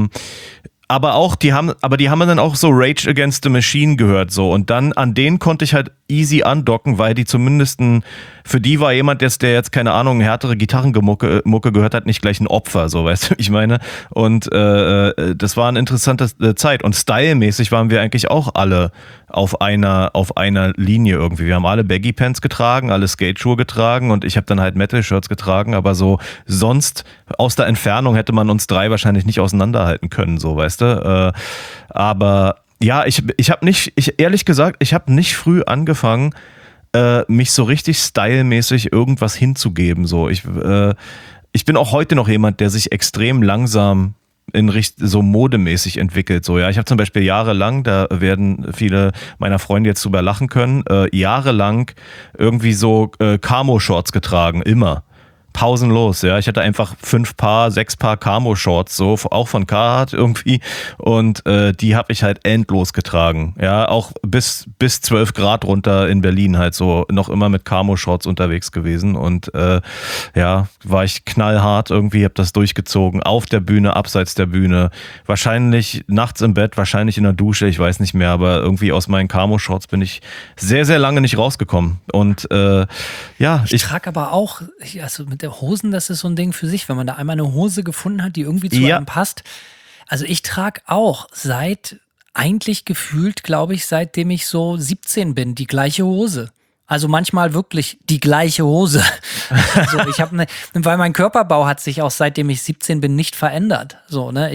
aber die haben dann auch so Rage Against the Machine gehört so und dann an denen konnte ich halt easy andocken, weil die zumindest für die war jemand, der jetzt keine Ahnung, härtere Gitarrenmucke gehört hat, nicht gleich ein Opfer, so weißt du, ich meine und das war eine interessante Zeit und stylmäßig waren wir eigentlich auch alle auf einer Linie irgendwie. Wir haben alle Baggy Pants getragen, alle Skateschuhe getragen und ich habe dann halt Metal-Shirts getragen, aber so sonst aus der Entfernung hätte man uns 3 wahrscheinlich nicht auseinanderhalten können, so weißt du. Aber ja, ehrlich gesagt, ich habe nicht früh angefangen, mich so richtig stylmäßig irgendwas hinzugeben. So, ich bin auch heute noch jemand, der sich extrem langsam so modemäßig entwickelt. So, ja, ich habe zum Beispiel jahrelang, da werden viele meiner Freunde jetzt drüber lachen können, jahrelang irgendwie so Camo-Shorts getragen, immer. pausenlos, ja. Ich hatte einfach 6 Paar Camo-Shorts, so, auch von Carhartt irgendwie. Und die habe ich halt endlos getragen. Ja, auch bis 12 Grad runter in Berlin halt so noch immer mit Camo-Shorts unterwegs gewesen. Und war ich knallhart irgendwie, habe das durchgezogen. Auf der Bühne, abseits der Bühne. Wahrscheinlich nachts im Bett, wahrscheinlich in der Dusche, ich weiß nicht mehr. Aber irgendwie aus meinen Camo-Shorts bin ich sehr, sehr lange nicht rausgekommen. Und ich trage aber auch, also mit der Hosen, das ist so ein Ding für sich, wenn man da einmal eine Hose gefunden hat, die irgendwie zu einem passt. Also ich trage auch eigentlich gefühlt, glaube ich, seitdem ich so 17 bin, die gleiche Hose. Also manchmal wirklich die gleiche Hose. Also weil mein Körperbau hat sich auch seitdem ich 17 bin nicht verändert. So, ne?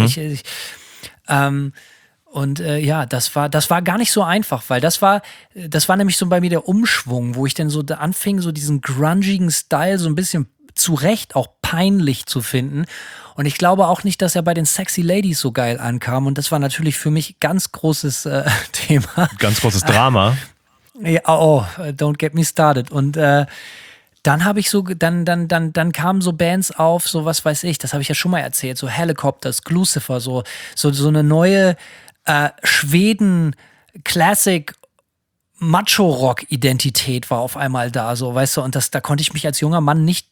Das war gar nicht so einfach, weil das war nämlich so bei mir der Umschwung, wo ich dann so anfing, so diesen grungigen Style so ein bisschen zu Recht auch peinlich zu finden. Und ich glaube auch nicht, dass er bei den Sexy Ladies so geil ankam. Und das war natürlich für mich ganz großes Thema. Ganz großes Drama. Don't get me started. Und dann habe ich dann kamen so Bands auf, so was weiß ich, das habe ich ja schon mal erzählt, so Helicopters, Glucifer, so eine neue Schweden-Classic Macho-Rock-Identität war auf einmal da, so, weißt du, und da konnte ich mich als junger Mann nicht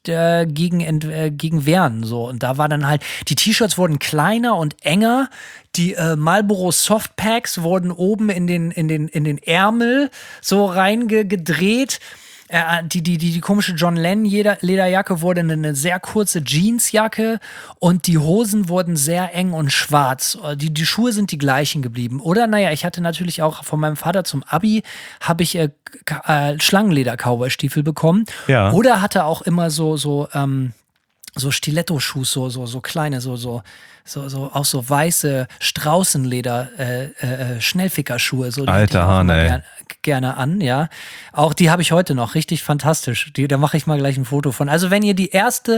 gegen wehren, so, und da war dann halt, die T-Shirts wurden kleiner und enger, die Marlboro Softpacks wurden oben in den Ärmel so reingedreht. Die komische John Lennon Lederjacke wurde eine sehr kurze Jeansjacke und die Hosen wurden sehr eng und schwarz. Die Schuhe sind die gleichen geblieben. Oder ich hatte natürlich auch von meinem Vater zum Abi habe ich Schlangenleder-Cowboy-Stiefel bekommen. Ja. Oder hatte auch immer so Stiletto-Schuhe, so kleine, auch so weiße Straußenleder, Schnellfickerschuhe. So, Alter Hahn, ey. Gerne an, ja. Auch die habe ich heute noch, richtig fantastisch. Da mache ich mal gleich ein Foto von. Also wenn ihr die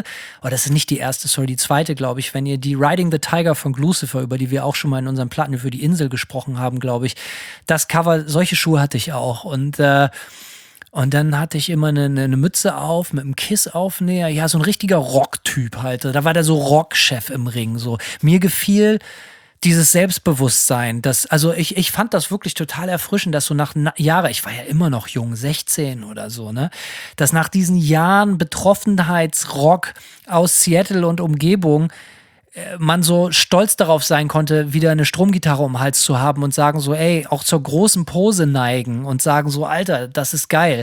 zweite, glaube ich, wenn ihr die Riding the Tiger von Glucifer, über die wir auch schon mal in unserem Platten für die Insel gesprochen haben, glaube ich, das Cover, solche Schuhe hatte ich auch. Und dann hatte ich immer eine Mütze auf, mit einem Kissaufnäher. Ja, so ein richtiger Rocktyp halt. Da war der so Rockchef im Ring. So. Mir gefiel dieses Selbstbewusstsein. Ich fand das wirklich total erfrischend, dass so nach Jahren, ich war ja immer noch jung, 16 oder so, ne? Dass nach diesen Jahren Betroffenheitsrock aus Seattle und Umgebung man so stolz darauf sein konnte, wieder eine Stromgitarre um den Hals zu haben und sagen so, ey, auch zur großen Pose neigen und sagen so, Alter, das ist geil.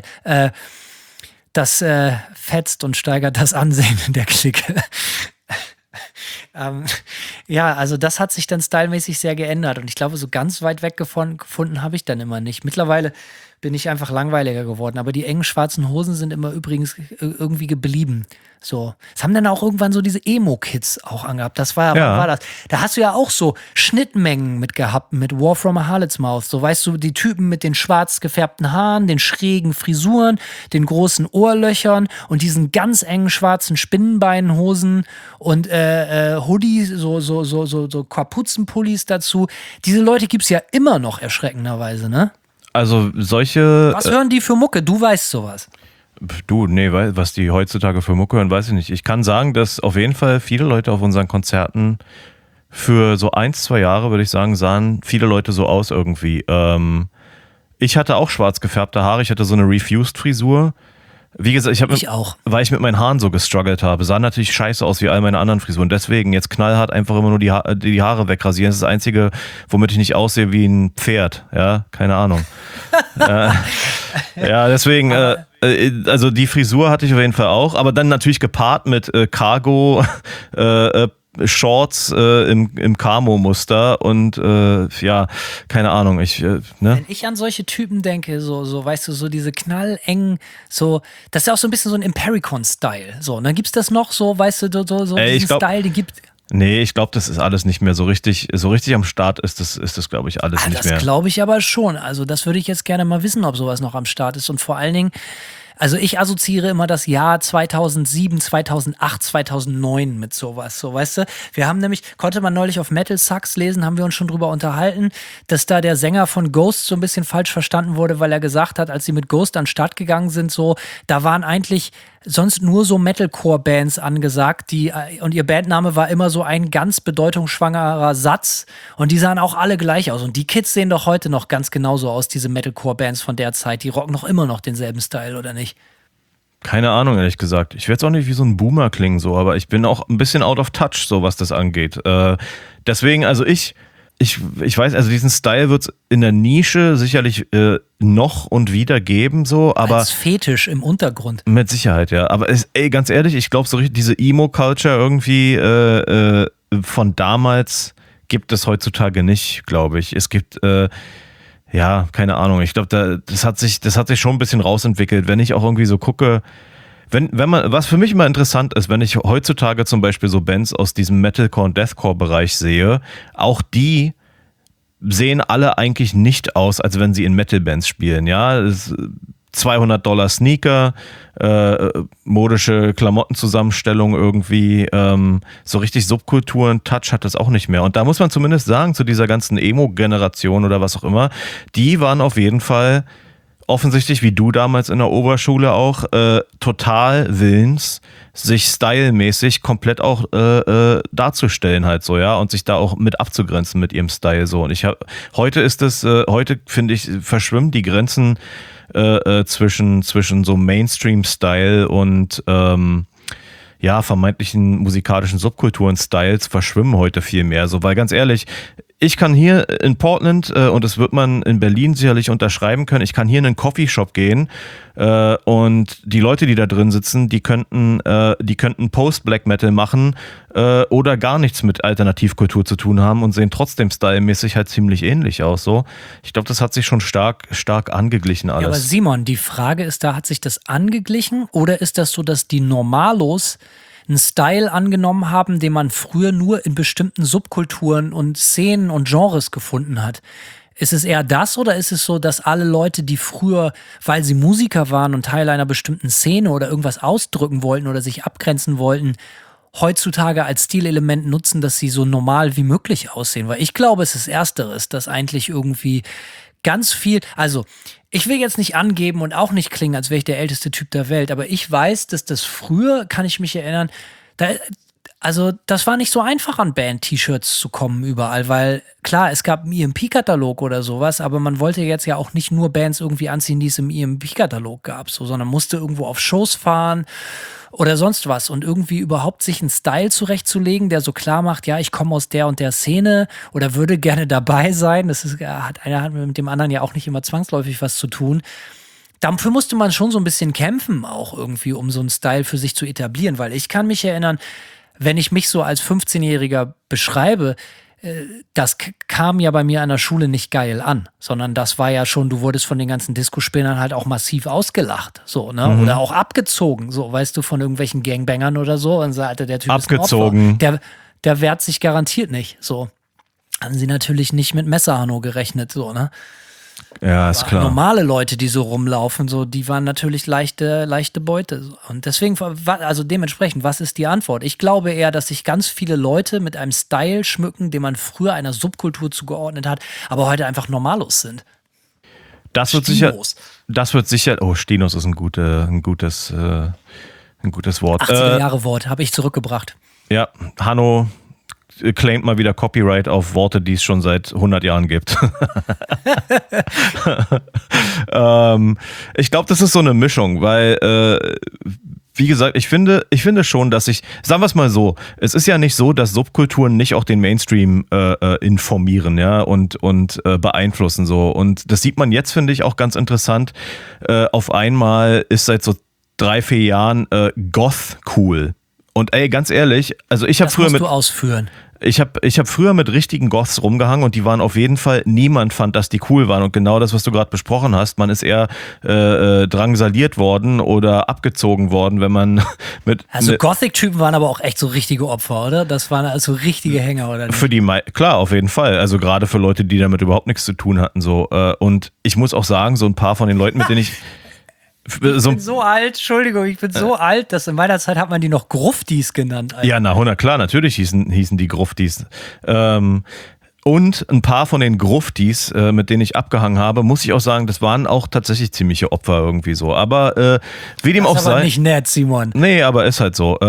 Das fetzt und steigert das Ansehen in der Clique. Also das hat sich dann stylmäßig sehr geändert und ich glaube, so ganz weit weg gefunden habe ich dann immer nicht. Mittlerweile bin ich einfach langweiliger geworden, aber die engen schwarzen Hosen sind immer übrigens irgendwie geblieben. So. Das haben dann auch irgendwann so diese Emo-Kids auch angehabt. Das war das. Da hast du ja auch so Schnittmengen mit gehabt, mit War from a Harlot's Mouth. So, weißt du, die Typen mit den schwarz gefärbten Haaren, den schrägen Frisuren, den großen Ohrlöchern und diesen ganz engen schwarzen Spinnenbeinhosen und Hoodie, so Kapuzenpullis dazu. Diese Leute gibt's ja immer noch erschreckenderweise, ne? Also solche... Was hören die für Mucke? Du weißt sowas. Was die heutzutage für Mucke hören, weiß ich nicht. Ich kann sagen, dass auf jeden Fall viele Leute auf unseren Konzerten für so 1-2 Jahre, würde ich sagen, sahen viele Leute so aus irgendwie. Ich hatte auch schwarz gefärbte Haare, ich hatte so eine Refused-Frisur. Wie gesagt, weil ich mit meinen Haaren so gestruggelt habe, sah natürlich scheiße aus wie all meine anderen Frisuren. Deswegen jetzt knallhart einfach immer nur die Haare wegrasieren. Das ist das Einzige, womit ich nicht aussehe wie ein Pferd. Ja, keine Ahnung. Deswegen, also die Frisur hatte ich auf jeden Fall auch, aber dann natürlich gepaart mit Cargo, Shorts im Camo-Muster und keine Ahnung. Wenn ich an solche Typen denke, so weißt du, so diese knallengen, so, das ist ja auch so ein bisschen so ein Impericon-Style. So, und dann gibt's das noch so, weißt du, so diesen Style, den gibt. Nee, ich glaube, das ist alles nicht mehr so richtig am Start ist das glaube ich, alles nicht mehr. Das glaube ich aber schon. Also das würde ich jetzt gerne mal wissen, ob sowas noch am Start ist. Und vor allen Dingen, Also ich assoziiere immer das Jahr 2007, 2008, 2009 mit sowas, so weißt du. Wir haben nämlich, konnte man neulich auf Metal Sucks lesen, haben wir uns schon drüber unterhalten, dass da der Sänger von Ghost so ein bisschen falsch verstanden wurde, weil er gesagt hat, als sie mit Ghost an den Start gegangen sind, so, da waren eigentlich sonst nur so Metalcore-Bands angesagt, und ihr Bandname war immer so ein ganz bedeutungsschwangerer Satz und die sahen auch alle gleich aus und die Kids sehen doch heute noch ganz genauso aus, diese Metalcore-Bands von der Zeit, die rocken noch immer noch denselben Style, oder nicht? Keine Ahnung, ehrlich gesagt. Ich will jetzt auch nicht wie so ein Boomer klingen, so, aber ich bin auch ein bisschen out of touch, so was das angeht. Deswegen, also ich weiß, also diesen Style wird es in der Nische sicherlich noch und wieder geben, so, aber. Als Fetisch im Untergrund. Mit Sicherheit, ja. Aber ganz ehrlich, ich glaube, so richtig diese Emo-Culture irgendwie von damals gibt es heutzutage nicht, glaube ich. Es gibt, ja, keine Ahnung. Ich glaube, das hat sich schon ein bisschen rausentwickelt. Wenn ich auch irgendwie so gucke, wenn man, was für mich immer interessant ist, wenn ich heutzutage zum Beispiel so Bands aus diesem Metalcore- und Deathcore-Bereich sehe, auch die sehen alle eigentlich nicht aus, als wenn sie in Metal-Bands spielen, ja. $200 Sneaker, modische Klamottenzusammenstellung irgendwie, so richtig Subkulturen-Touch hat das auch nicht mehr. Und da muss man zumindest sagen, zu dieser ganzen Emo-Generation oder was auch immer, die waren auf jeden Fall offensichtlich, wie du damals in der Oberschule auch, total willens, sich stylmäßig komplett auch darzustellen halt so, ja, und sich da auch mit abzugrenzen mit ihrem Style so. Und heute finde ich, verschwimmen die Grenzen zwischen so Mainstream-Style und ja, vermeintlichen musikalischen Subkulturen-Styles verschwimmen heute viel mehr. So, weil ganz ehrlich, ich kann hier in Portland, und das wird man in Berlin sicherlich unterschreiben können, ich kann hier in einen Coffeeshop gehen und die Leute, die da drin sitzen, die könnten Post-Black Metal machen oder gar nichts mit Alternativkultur zu tun haben und sehen trotzdem stylmäßig halt ziemlich ähnlich aus. So. Ich glaube, das hat sich schon stark angeglichen alles. Ja, aber Simon, die Frage ist da, hat sich das angeglichen oder ist das so, dass die Normalos einen Style angenommen haben, den man früher nur in bestimmten Subkulturen und Szenen und Genres gefunden hat? Ist es eher das oder ist es so, dass alle Leute, die früher, weil sie Musiker waren und Teil einer bestimmten Szene oder irgendwas ausdrücken wollten oder sich abgrenzen wollten, heutzutage als Stilelement nutzen, dass sie so normal wie möglich aussehen? Weil ich glaube, es ist Ersteres, dass eigentlich irgendwie ganz viel, also ich will jetzt nicht angeben und auch nicht klingen, als wäre ich der älteste Typ der Welt, aber ich weiß, dass das früher, kann ich mich erinnern, das war nicht so einfach, an Band-T-Shirts zu kommen überall, weil klar, es gab einen EMP-Katalog oder sowas, aber man wollte jetzt ja auch nicht nur Bands irgendwie anziehen, die es im EMP-Katalog gab, so, sondern musste irgendwo auf Shows fahren oder sonst was und irgendwie überhaupt sich einen Style zurechtzulegen, der so klar macht, ja, ich komme aus der und der Szene oder würde gerne dabei sein. Einer hat mit dem anderen ja auch nicht immer zwangsläufig was zu tun. Dafür musste man schon so ein bisschen kämpfen auch irgendwie, um so einen Style für sich zu etablieren, weil ich kann mich erinnern, wenn ich mich so als 15-Jähriger beschreibe, das kam ja bei mir an der Schule nicht geil an, sondern das war ja schon, du wurdest von den ganzen Disco-Spinnern halt auch massiv ausgelacht, so, ne? Oder auch abgezogen, so, weißt du, von irgendwelchen Gangbangern oder so. Und so, Alter, der Typ abgezogen. ist ein Opfer. Der wehrt sich garantiert nicht, so. Haben sie natürlich nicht mit Messerhanno gerechnet, so, ne? Ja, ist klar. Normale Leute, die so rumlaufen, so, die waren natürlich leichte Beute. Und deswegen, also dementsprechend, was ist die Antwort? Ich glaube eher, dass sich ganz viele Leute mit einem Style schmücken, den man früher einer Subkultur zugeordnet hat, aber heute einfach Normalos sind. Das wird sicher, oh, Stinos ist ein gutes Wort. 80er-Jahre-Wort, habe ich zurückgebracht. Ja, Hanno claimt mal wieder Copyright auf Worte, die es schon seit 100 Jahren gibt. Ich glaube, das ist so eine Mischung, weil, wie gesagt, ich finde schon, dass sagen wir es mal so, es ist ja nicht so, dass Subkulturen nicht auch den Mainstream informieren, ja, und beeinflussen so. Und das sieht man jetzt, finde ich, auch ganz interessant. Auf einmal ist seit so 3-4 Jahren Goth cool. Und ey, ganz ehrlich, also ich habe früher musst du ausführen. Ich hab früher mit richtigen Goths rumgehangen und die waren auf jeden Fall, niemand fand, dass die cool waren. Und genau das, was du gerade besprochen hast, man ist eher drangsaliert worden oder abgezogen worden, wenn man Also Gothic-Typen waren aber auch echt so richtige Opfer, oder? Das waren also richtige Hänger, oder nicht? Klar, auf jeden Fall. Also gerade für Leute, die damit überhaupt nichts zu tun hatten. So. Und ich muss auch sagen, so ein paar von den Leuten, mit denen ich... Ich bin so alt, Entschuldigung, ich bin so alt, dass in meiner Zeit hat man die noch Gruftis genannt. Alter. Ja, na, 100, klar, natürlich hießen die Gruftis. Und ein paar von den Gruftis, mit denen ich abgehangen habe, muss ich auch sagen, das waren auch tatsächlich ziemliche Opfer irgendwie so. Aber wie dem auch sei. Das ist aber nicht nett, Simon. Nee, aber ist halt so.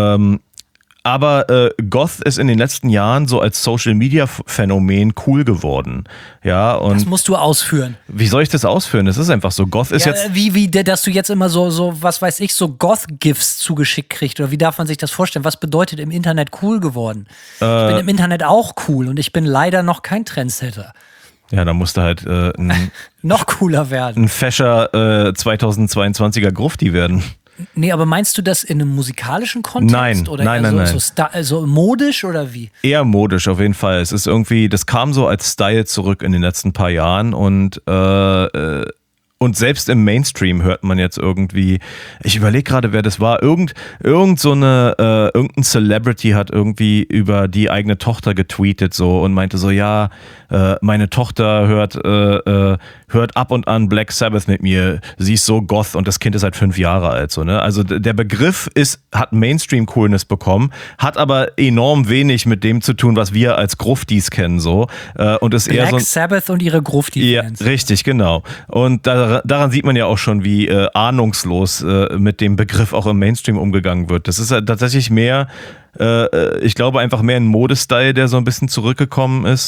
Aber Goth ist in den letzten Jahren so als Social-Media-Phänomen cool geworden. Ja, und das musst du ausführen. wie soll ich das ausführen? Das ist einfach so. Goth ist jetzt... Wie, dass du jetzt immer so, was weiß ich, so Goth-GIFs zugeschickt kriegst. Oder wie darf man sich das vorstellen? Was bedeutet im Internet cool geworden? Ich bin im Internet auch cool und ich bin leider noch kein Trendsetter. Ja, da musste halt noch cooler werden. ein fescher 2022er Grufti werden. Nee, aber meinst du das in einem musikalischen Kontext? Nein, oder nein, nein. So modisch oder wie? Eher modisch auf jeden Fall. Es ist irgendwie, das kam so als Style zurück in den letzten paar Jahren und selbst im Mainstream hört man jetzt irgendwie, ich überlege gerade, wer das war, irgendein Celebrity hat irgendwie über die eigene Tochter getweetet so und meinte so, ja, meine Tochter hört ab und an Black Sabbath mit mir, sie ist so goth und das Kind ist halt 5 Jahre alt. So, ne? Also der Begriff hat Mainstream-Coolness bekommen, hat aber enorm wenig mit dem zu tun, was wir als Gruftis kennen. So. Und ist eher Black so Sabbath und ihre Grufti-Fans. Ja, richtig, genau. Und daran sieht man ja auch schon, wie ahnungslos mit dem Begriff auch im Mainstream umgegangen wird. Das ist halt tatsächlich mehr, ich glaube einfach mehr ein Modestyle, der so ein bisschen zurückgekommen ist.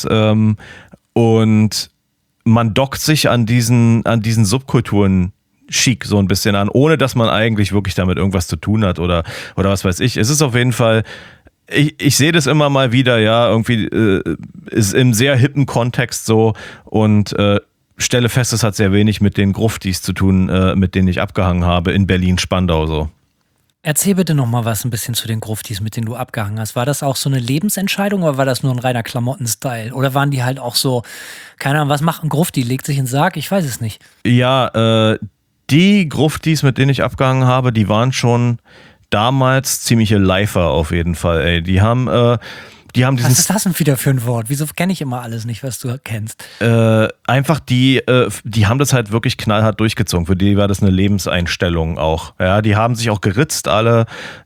Und man dockt sich an diesen Subkulturen chic so ein bisschen an, ohne dass man eigentlich wirklich damit irgendwas zu tun hat oder was weiß ich. Es ist auf jeden Fall, ich sehe das immer mal wieder, ja, irgendwie ist im sehr hippen Kontext so und stelle fest, es hat sehr wenig mit den Gruftis zu tun, mit denen ich abgehangen habe in Berlin-Spandau so. Erzähl bitte noch mal was ein bisschen zu den Gruftis, mit denen du abgehangen hast. War das auch so eine Lebensentscheidung oder war das nur ein reiner Klamotten-Style? Oder waren die halt auch so, keine Ahnung, was macht ein Grufti? Legt sich in den Sarg? Ich weiß es nicht. Ja, die Gruftis, mit denen ich abgehangen habe, die waren schon damals ziemliche Lifer auf jeden Fall, ey. Die haben diesen... Was ist das denn wieder für ein Wort? Wieso kenne ich immer alles nicht, was du kennst? Einfach die haben das halt wirklich knallhart durchgezogen. Für die war das eine Lebenseinstellung auch. Ja, die haben sich auch geritzt alle.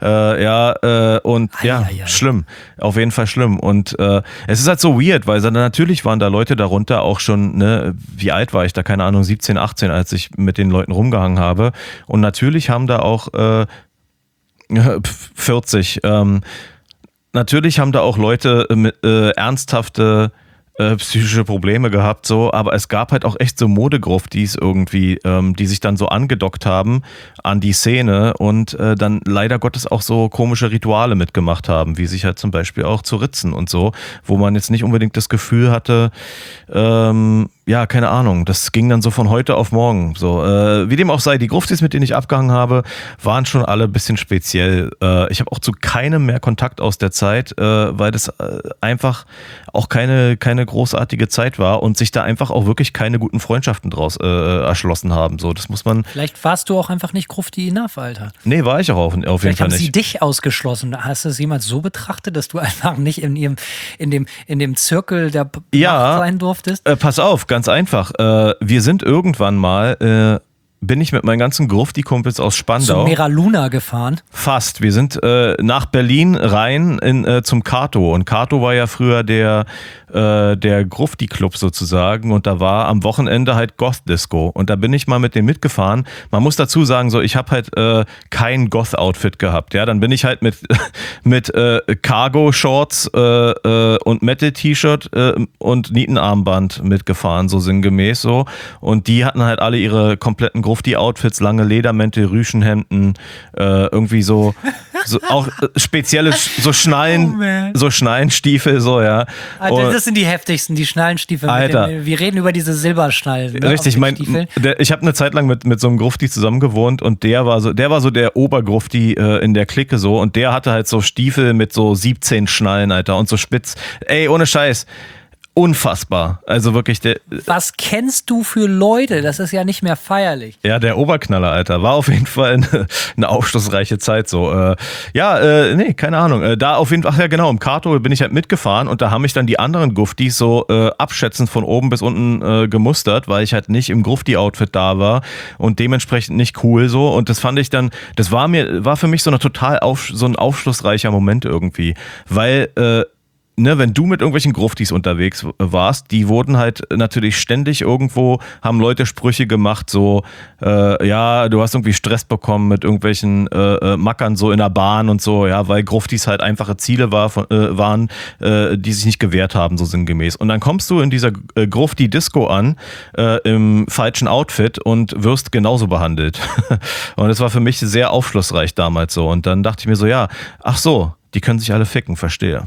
Schlimm. Auf jeden Fall schlimm. Und es ist halt so weird, weil natürlich waren da Leute darunter auch schon, ne, wie alt war ich da? Keine Ahnung, 17, 18, als ich mit den Leuten rumgehangen habe. Und natürlich haben da auch 40, natürlich haben da auch Leute mit ernsthafte psychische Probleme gehabt, so, aber es gab halt auch echt so Modegruftis irgendwie, die sich dann so angedockt haben an die Szene und dann leider Gottes auch so komische Rituale mitgemacht haben, wie sich halt zum Beispiel auch zu ritzen und so, wo man jetzt nicht unbedingt das Gefühl hatte, ja, keine Ahnung, das ging dann so von heute auf morgen. So, wie dem auch sei, die Gruftis, mit denen ich abgehangen habe, waren schon alle ein bisschen speziell. Ich habe auch zu keinem mehr Kontakt aus der Zeit, weil das einfach auch keine großartige Zeit war und sich da einfach auch wirklich keine guten Freundschaften draus erschlossen haben. So, das muss man. Vielleicht warst du auch einfach nicht Grufti enough, Alter. Nee, war ich auch auf jeden Fall nicht. Vielleicht haben sie dich ausgeschlossen. Hast du es jemals so betrachtet, dass du einfach nicht in dem Zirkel der Macht sein durftest? Pass auf, ganz einfach. Wir sind irgendwann mal, bin ich mit meinen ganzen Grufti-Kumpels aus Spandau. Zum Mera Luna gefahren? Fast. Wir sind nach Berlin rein zum Kato. Und Kato war ja früher der Grufti-Club sozusagen. Und da war am Wochenende halt Goth-Disco. Und da bin ich mal mit denen mitgefahren. Man muss dazu sagen, so, ich habe halt kein Goth-Outfit gehabt. Ja, dann bin ich halt mit Cargo-Shorts und Metal-T-Shirt und Nietenarmband mitgefahren, so sinngemäß so. Und die hatten halt alle ihre kompletten Grufti-Outfits, lange Ledermäntel, Rüschenhemden, irgendwie so auch spezielle so Schnallenstiefel, so, ja. Alter, das sind die heftigsten, die Schnallenstiefel. Alter. Wir reden über diese Silberschnallen. Ne, richtig, ich habe eine Zeit lang mit so einem Grufti zusammen gewohnt und der war so der Obergrufti in der Clique so und der hatte halt so Stiefel mit so 17 Schnallen, Alter, und so spitz. Ey, ohne Scheiß. unfassbar. Also wirklich Was kennst du für Leute? Das ist ja nicht mehr feierlich. Ja, der Oberknaller, Alter. War auf jeden Fall eine aufschlussreiche Zeit so. Nee, keine Ahnung. Da auf jeden Fall, ach ja genau, im Kato bin ich halt mitgefahren und da haben mich dann die anderen Guftis so abschätzend von oben bis unten gemustert, weil ich halt nicht im Grufti-Outfit da war und dementsprechend nicht cool so. Und das fand ich dann, das war für mich so so ein aufschlussreicher Moment irgendwie. Weil, wenn du mit irgendwelchen Gruftis unterwegs warst, die wurden halt natürlich ständig irgendwo, haben Leute Sprüche gemacht, so, ja, du hast irgendwie Stress bekommen mit irgendwelchen Mackern so in der Bahn und so, ja, weil Gruftis halt einfache Ziele waren, die sich nicht gewehrt haben, so sinngemäß. Und dann kommst du in dieser Grufti-Disco an, im falschen Outfit und wirst genauso behandelt. Und das war für mich sehr aufschlussreich damals so. Und dann dachte ich mir so, ja, ach so, die können sich alle ficken, verstehe.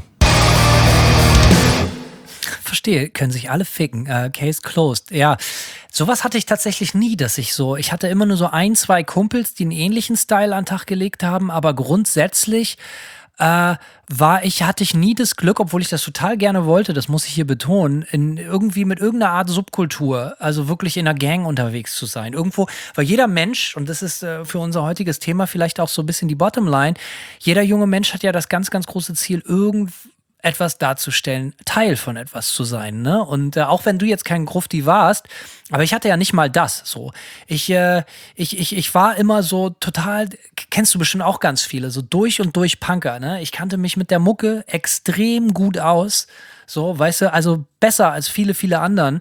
Verstehe, können sich alle ficken. Case closed. Ja, sowas hatte ich tatsächlich nie, ich hatte immer nur so 1, 2 Kumpels, die einen ähnlichen Style an den Tag gelegt haben, aber grundsätzlich hatte ich nie das Glück, obwohl ich das total gerne wollte, das muss ich hier betonen, irgendwie mit irgendeiner Art Subkultur, also wirklich in einer Gang unterwegs zu sein. Irgendwo, weil jeder Mensch, und das ist für unser heutiges Thema vielleicht auch so ein bisschen die Bottomline, jeder junge Mensch hat ja das ganz, ganz große Ziel, etwas darzustellen, Teil von etwas zu sein, ne? Und auch wenn du jetzt kein Grufti warst, aber ich hatte ja nicht mal das, so. Ich war immer so total, kennst du bestimmt auch ganz viele, so durch und durch Punker, ne? Ich kannte mich mit der Mucke extrem gut aus, so, weißt du, also besser als viele, viele anderen.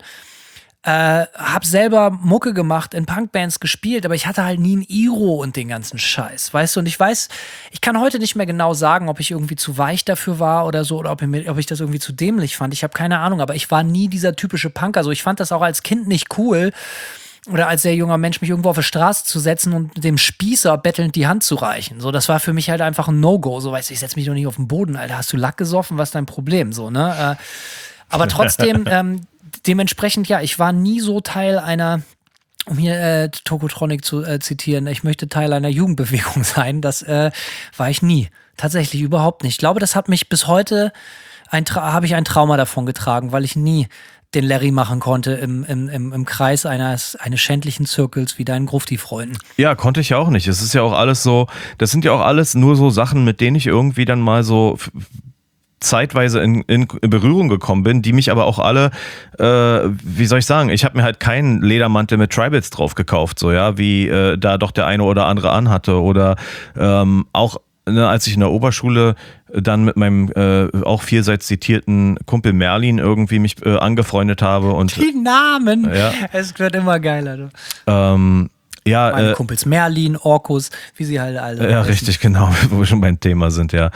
Hab selber Mucke gemacht, in Punkbands gespielt, aber ich hatte halt nie ein Iro und den ganzen Scheiß, weißt du? Und ich kann heute nicht mehr genau sagen, ob ich irgendwie zu weich dafür war oder so, oder ob ich das irgendwie zu dämlich fand. Ich habe keine Ahnung, aber ich war nie dieser typische Punker. Also ich fand das auch als Kind nicht cool oder als sehr junger Mensch, mich irgendwo auf die Straße zu setzen und dem Spießer bettelnd die Hand zu reichen. So, das war für mich halt einfach ein No-Go. So, weißt du, ich setz mich doch nicht auf den Boden, Alter. Hast du Lack gesoffen? Was ist dein Problem? So, ne? Aber trotzdem, dementsprechend, ja, ich war nie so Teil einer, um hier Tokotronic zu zitieren, ich möchte Teil einer Jugendbewegung sein. Das war ich nie. Tatsächlich überhaupt nicht. Ich glaube, das hat mich bis heute, habe ich ein Trauma davon getragen, weil ich nie den Larry machen konnte im Kreis eines schändlichen Zirkels wie deinen Grufti-Freunden. Ja, konnte ich ja auch nicht. Es ist ja auch alles so, das sind ja auch alles nur so Sachen, mit denen ich irgendwie dann mal so zeitweise in Berührung gekommen bin, die mich aber auch alle, wie soll ich sagen, ich habe mir halt keinen Ledermantel mit Tribals drauf gekauft, so ja, wie da doch der eine oder andere anhatte oder auch als ich in der Oberschule dann mit meinem auch vielseits zitierten Kumpel Merlin irgendwie mich angefreundet habe und die Namen, ja. Es wird immer geiler. Du. Ja, meine Kumpels Merlin, Orkus, wie sie halt alle. Ja, richtig, genau, wo wir schon beim Thema sind, ja.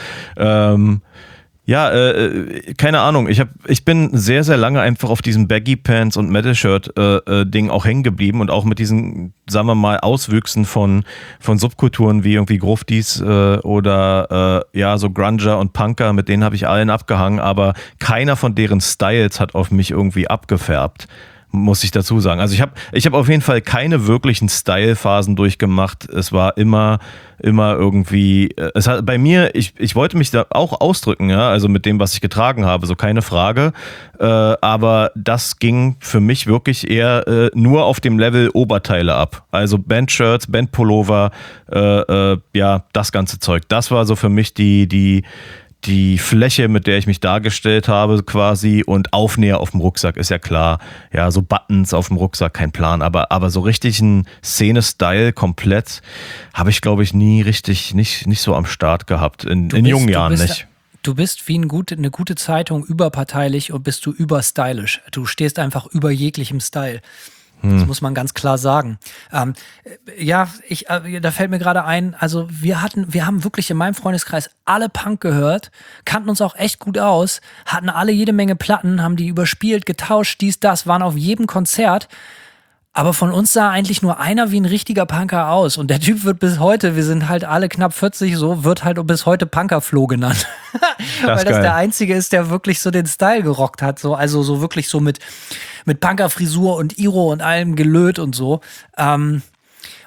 Keine Ahnung. Ich bin sehr, sehr lange einfach auf diesem Baggy Pants und Metal Shirt Ding auch hängen geblieben und auch mit diesen, sagen wir mal, Auswüchsen von Subkulturen wie irgendwie Gruftis oder so Grunger und Punker, mit denen habe ich allen abgehangen, aber keiner von deren Styles hat auf mich irgendwie abgefärbt. Muss ich dazu sagen. Also ich hab auf jeden Fall keine wirklichen Style-Phasen durchgemacht. Es war immer irgendwie, es hat bei mir, ich wollte mich da auch ausdrücken, ja, also mit dem, was ich getragen habe, so keine Frage. Aber das ging für mich wirklich eher nur auf dem Level Oberteile ab. Also Bandshirts, Bandpullover, das ganze Zeug. Das war so für mich die Fläche, mit der ich mich dargestellt habe quasi, und Aufnäher auf dem Rucksack, ist ja klar. Ja, so Buttons auf dem Rucksack, kein Plan. Aber so richtig einen Szene-Style komplett habe ich, glaube ich, nie richtig, nicht so am Start gehabt. In jungen Jahren nicht. Du bist wie eine gute Zeitung überparteilich und bist du überstylisch. Du stehst einfach über jeglichem Style. Das muss man ganz klar sagen. Da fällt mir gerade ein, also wir haben wirklich in meinem Freundeskreis alle Punk gehört, kannten uns auch echt gut aus, hatten alle jede Menge Platten, haben die überspielt, getauscht, dies, das, waren auf jedem Konzert. Aber von uns sah eigentlich nur einer wie ein richtiger Punker aus. Und der Typ wird bis heute, wir sind halt alle knapp 40, so wird halt bis heute Punker-Flo genannt. Weil das der Einzige ist, der wirklich so den Style gerockt hat. So, also so wirklich so mit Punker-Frisur und Iro und allem gelöt und so.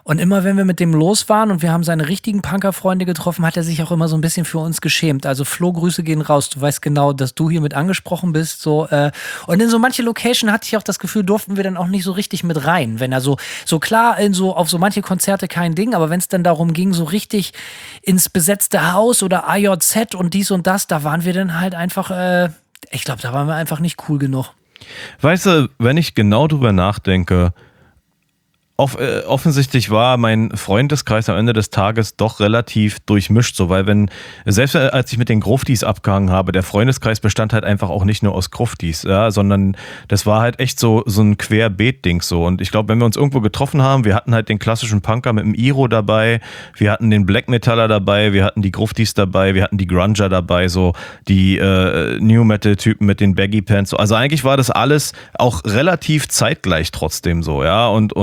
Und immer wenn wir mit dem los waren und wir haben seine richtigen Punker-Freunde getroffen, hat er sich auch immer so ein bisschen für uns geschämt. Also Flo, Grüße gehen raus. Du weißt genau, dass du hier mit angesprochen bist. So, und in so manche Location hatte ich auch das Gefühl, durften wir dann auch nicht so richtig mit rein. Wenn er so klar auf so manche Konzerte kein Ding, aber wenn es dann darum ging, so richtig ins besetzte Haus oder AJZ und dies und das, da waren wir dann halt einfach, ich glaube, da waren wir einfach nicht cool genug. Weißt du, wenn ich genau drüber nachdenke, offensichtlich war mein Freundeskreis am Ende des Tages doch relativ durchmischt, so, weil selbst als ich mit den Gruftis abgehangen habe, der Freundeskreis bestand halt einfach auch nicht nur aus Gruftis, ja, sondern das war halt echt so ein Querbeet-Ding so. Und ich glaube, wenn wir uns irgendwo getroffen haben, wir hatten halt den klassischen Punker mit dem Iro dabei, wir hatten den Black Metaller dabei, wir hatten die Gruftis dabei, wir hatten die Grunger dabei, so die New Metal-Typen mit den Baggy Pants, so. Also eigentlich war das alles auch relativ zeitgleich trotzdem so, ja, und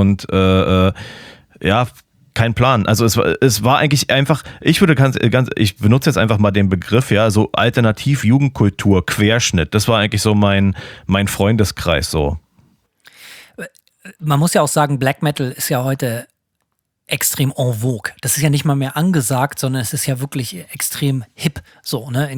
ja, kein Plan. Also es war eigentlich einfach, ich benutze jetzt einfach mal den Begriff, ja, so Alternativ-Jugendkultur, Querschnitt. Das war eigentlich so mein Freundeskreis so. Man muss ja auch sagen, Black Metal ist ja heute extrem en vogue. Das ist ja nicht mal mehr angesagt, sondern es ist ja wirklich extrem hip. So, ne?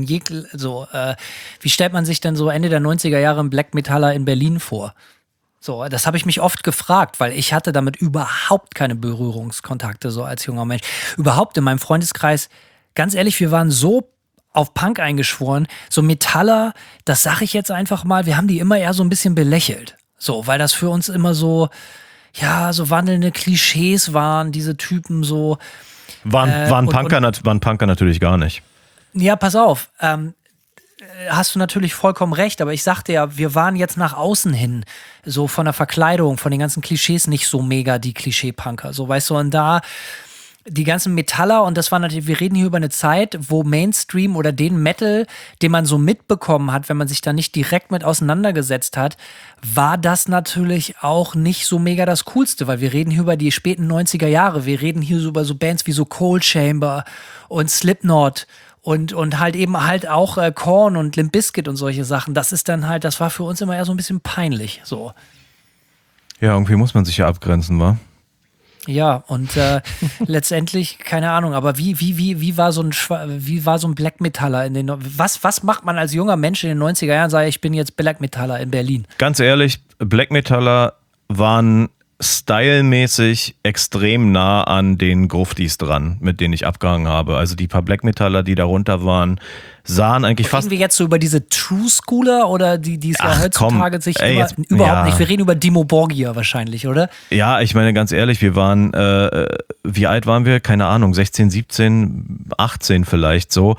Wie stellt man sich denn so Ende der 90er Jahre einen Black Metaller in Berlin vor? So, das habe ich mich oft gefragt, weil ich hatte damit überhaupt keine Berührungskontakte so als junger Mensch. Überhaupt in meinem Freundeskreis, ganz ehrlich, wir waren so auf Punk eingeschworen, so Metaller, das sage ich jetzt einfach mal, wir haben die immer eher so ein bisschen belächelt. So, weil das für uns immer so, ja, so wandelnde Klischees waren, diese Typen so. Waren Punker natürlich gar nicht. Ja, pass auf, hast du natürlich vollkommen recht, aber ich sagte ja, wir waren jetzt nach außen hin so von der Verkleidung, von den ganzen Klischees nicht so mega die Klischee-Punker, so, weißt du, und da die ganzen Metaller, und das war natürlich, wir reden hier über eine Zeit, wo Mainstream oder den Metal, den man so mitbekommen hat, wenn man sich da nicht direkt mit auseinandergesetzt hat, war das natürlich auch nicht so mega das Coolste, weil wir reden hier über die späten 90er Jahre, wir reden hier so über so Bands wie so Cold Chamber und Slipknot und halt eben halt auch Korn und Limp Bizkit und solche Sachen. Das ist dann halt, das war für uns immer eher so ein bisschen peinlich, so. Ja, irgendwie muss man sich ja abgrenzen, wa? Ja, und letztendlich, keine Ahnung, aber wie war so ein Black Metaller in den, was macht man als junger Mensch in den 90er Jahren, sage ich bin jetzt Black Metaller in Berlin? Ganz ehrlich, Black Metaller waren stylmäßig extrem nah an den Gruftis dran, mit denen ich abgehangen habe. Also die paar Black Metaller, die darunter waren, sahen eigentlich fast... Reden wir jetzt so über diese True Schooler oder die es ja heutzutage überhaupt ja. nicht? Wir reden über Dimmu Borgir wahrscheinlich, oder? Ja, ich meine ganz ehrlich, wir waren, wie alt waren wir? Keine Ahnung, 16, 17, 18 vielleicht so.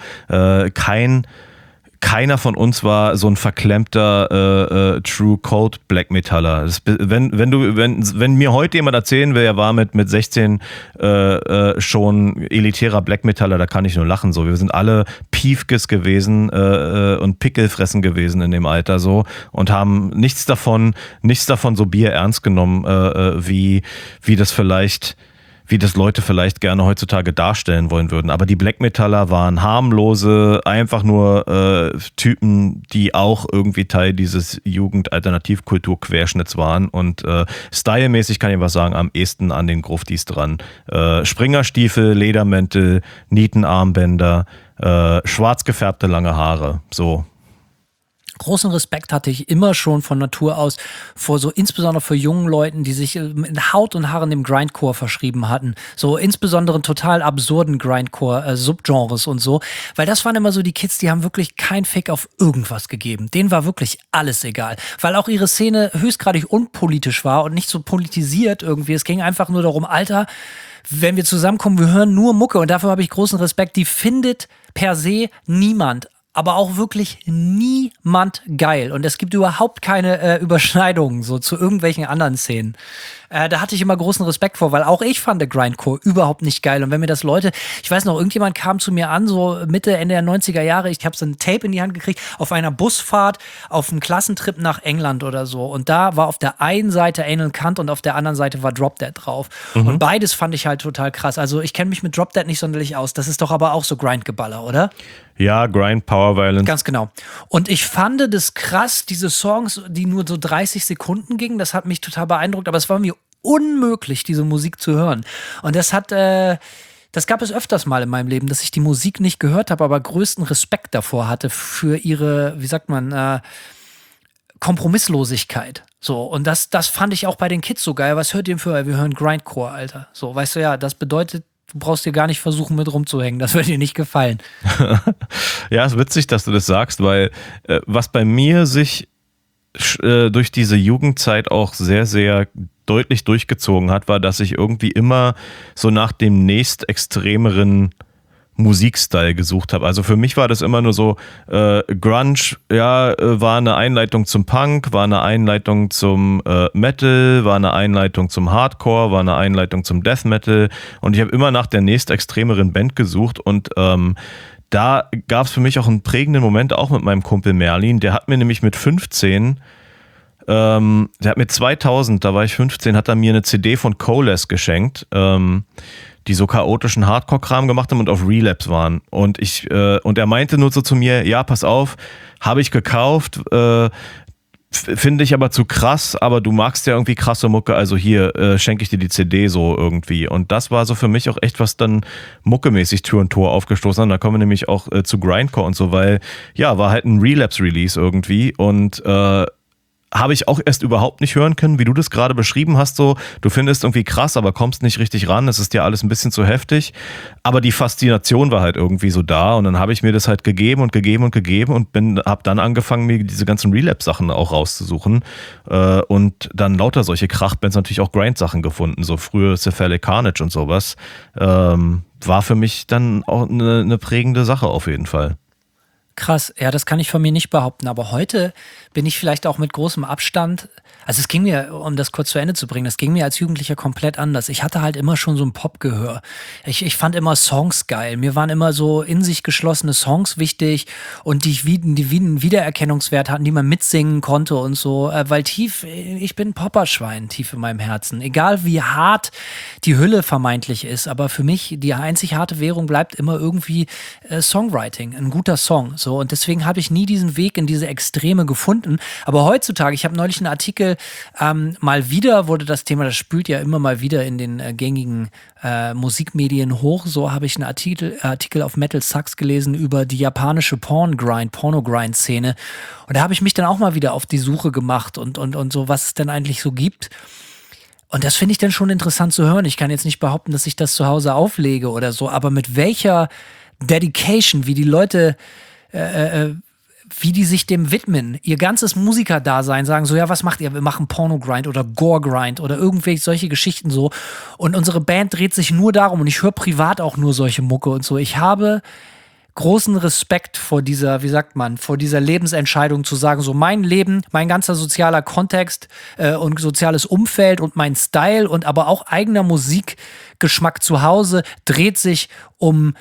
Keiner von uns war so ein verklemmter True Cold Black Metaller. Wenn mir heute jemand erzählen will, er war mit 16 schon elitärer Black Metaller, da kann ich nur lachen. So, wir sind alle Piefkes gewesen und Pickelfressen gewesen in dem Alter so und haben nichts davon so bierernst genommen, wie das Leute vielleicht gerne heutzutage darstellen wollen würden. Aber die Black Metaller waren harmlose, einfach nur Typen, die auch irgendwie Teil dieses Jugend-Alternativkultur-Querschnitts waren. Und stylmäßig kann ich was sagen, am ehesten an den Gruftis dran. Springerstiefel, Ledermäntel, Nietenarmbänder, schwarz gefärbte lange Haare. So. Großen Respekt hatte ich immer schon von Natur aus vor so, insbesondere für jungen Leuten, die sich in Haut und Haaren dem Grindcore verschrieben hatten. So insbesondere total absurden Grindcore-Subgenres und so. Weil das waren immer so die Kids, die haben wirklich keinen Fick auf irgendwas gegeben. Denen war wirklich alles egal. Weil auch ihre Szene höchstgradig unpolitisch war und nicht so politisiert irgendwie. Es ging einfach nur darum, Alter, wenn wir zusammenkommen, wir hören nur Mucke und dafür habe ich großen Respekt. Die findet per se niemand, aber auch wirklich niemand geil. Und es gibt überhaupt keine Überschneidungen so zu irgendwelchen anderen Szenen. Da hatte ich immer großen Respekt vor, weil auch ich fand Grindcore überhaupt nicht geil. Und wenn mir das Leute, ich weiß noch, irgendjemand kam zu mir an, so Mitte, Ende der 90er Jahre, ich habe so ein Tape in die Hand gekriegt, auf einer Busfahrt, auf einem Klassentrip nach England oder so. Und da war auf der einen Seite Anal Kant und auf der anderen Seite war Drop Dead drauf. Und beides fand ich halt total krass. Also ich kenne mich mit Drop Dead nicht sonderlich aus. Das ist doch aber auch so Grindgeballer, oder? Ja, Grind, Power Violence. Ganz genau. Und ich fand das krass, diese Songs, die nur so 30 Sekunden gingen, das hat mich total beeindruckt, aber es war mir unmöglich, diese Musik zu hören. Und das gab es öfters mal in meinem Leben, dass ich die Musik nicht gehört habe, aber größten Respekt davor hatte für ihre, wie sagt man, Kompromisslosigkeit. So, und das fand ich auch bei den Kids so geil. Was hört ihr für? Wir hören Grindcore, Alter. So, weißt du ja, das bedeutet, du brauchst dir gar nicht versuchen, mit rumzuhängen. Das wird dir nicht gefallen. Ja, ist witzig, dass du das sagst, weil was bei mir sich durch diese Jugendzeit auch sehr, sehr deutlich durchgezogen hat, war, dass ich irgendwie immer so nach dem nächst extremeren Musikstyle gesucht habe. Also für mich war das immer nur so, Grunge, ja, war eine Einleitung zum Punk, war eine Einleitung zum Metal, war eine Einleitung zum Hardcore, war eine Einleitung zum Death Metal und ich habe immer nach der nächst extremeren Band gesucht und da gab es für mich auch einen prägenden Moment, auch mit meinem Kumpel Merlin. Der hat mir nämlich mit 15, der hat mir 2000, da war ich 15, hat er mir eine CD von Coalesce geschenkt, die so chaotischen Hardcore-Kram gemacht haben und auf Relapse waren. Und er meinte nur so zu mir, ja, pass auf, habe ich gekauft, finde ich aber zu krass, aber du magst ja irgendwie krasse Mucke, also hier schenke ich dir die CD so irgendwie. Und das war so für mich auch echt, was dann muckemäßig Tür und Tor aufgestoßen hat. Da kommen wir nämlich auch zu Grindcore und so, weil ja, war halt ein Relapse-Release irgendwie und habe ich auch erst überhaupt nicht hören können, wie du das gerade beschrieben hast, so, du findest irgendwie krass, aber kommst nicht richtig ran, es ist dir alles ein bisschen zu heftig, aber die Faszination war halt irgendwie so da und dann habe ich mir das halt gegeben und habe dann angefangen, mir diese ganzen Relapse-Sachen auch rauszusuchen und dann lauter solche Krachbands, natürlich auch Grind-Sachen gefunden, so früher Cephalic Carnage und sowas, war für mich dann auch eine prägende Sache auf jeden Fall. Krass, ja, das kann ich von mir nicht behaupten, aber heute bin ich vielleicht auch mit großem Abstand, also es ging mir, um das kurz zu Ende zu bringen, das ging mir als Jugendlicher komplett anders. Ich hatte halt immer schon so ein Popgehör. Ich fand immer Songs geil. Mir waren immer so in sich geschlossene Songs wichtig und die einen Wiedererkennungswert hatten, die man mitsingen konnte und so, weil ich bin ein Popperschwein, tief in meinem Herzen. Egal wie hart die Hülle vermeintlich ist, aber für mich die einzig harte Währung bleibt immer irgendwie Songwriting, ein guter Song. So, und deswegen habe ich nie diesen Weg in diese Extreme gefunden. Aber heutzutage, ich habe neulich einen Artikel, mal wieder wurde das Thema, das spült ja immer mal wieder in den gängigen Musikmedien hoch. So habe ich einen Artikel auf Metal Sucks gelesen über die japanische Porno-Grind-Szene. Und da habe ich mich dann auch mal wieder auf die Suche gemacht und so, was es denn eigentlich so gibt. Und das finde ich dann schon interessant zu hören. Ich kann jetzt nicht behaupten, dass ich das zu Hause auflege oder so, aber mit welcher Dedication, wie die Leute wie die sich dem widmen, ihr ganzes Musikerdasein sagen so, ja, was macht ihr? Wir machen Porno-Grind oder Gore-Grind oder irgendwelche solche Geschichten so. Und unsere Band dreht sich nur darum und ich höre privat auch nur solche Mucke und so. Ich habe großen Respekt vor dieser, wie sagt man, vor dieser Lebensentscheidung zu sagen, so mein Leben, mein ganzer sozialer Kontext und soziales Umfeld und mein Style und aber auch eigener Musikgeschmack zu Hause dreht sich um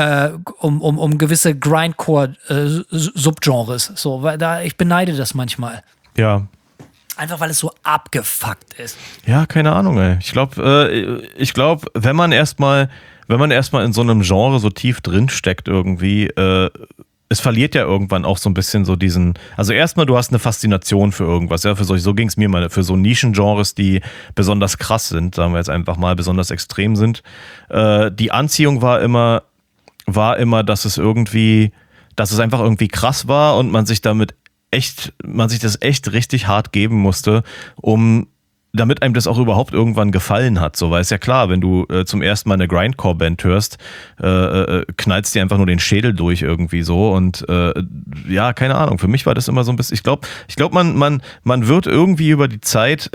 gewisse Grindcore-Subgenres. So, weil ich beneide das manchmal. Ja. Einfach weil es so abgefuckt ist. Ja, keine Ahnung, ey. Ich glaube, wenn man erstmal in so einem Genre so tief drin steckt irgendwie, es verliert ja irgendwann auch so ein bisschen so diesen, also erstmal, du hast eine Faszination für irgendwas, ja, so ging es mir mal, für so Nischengenres, die besonders krass sind, sagen wir jetzt einfach mal, besonders extrem sind. Die Anziehung war immer, dass es einfach irgendwie krass war und man sich das echt richtig hart geben musste, damit einem das auch überhaupt irgendwann gefallen hat. So, weil es ja klar, wenn du zum ersten Mal eine Grindcore-Band hörst, knallst dir einfach nur den Schädel durch irgendwie so und ja, keine Ahnung. Für mich war das immer so ein bisschen, ich glaube, man wird irgendwie über die Zeit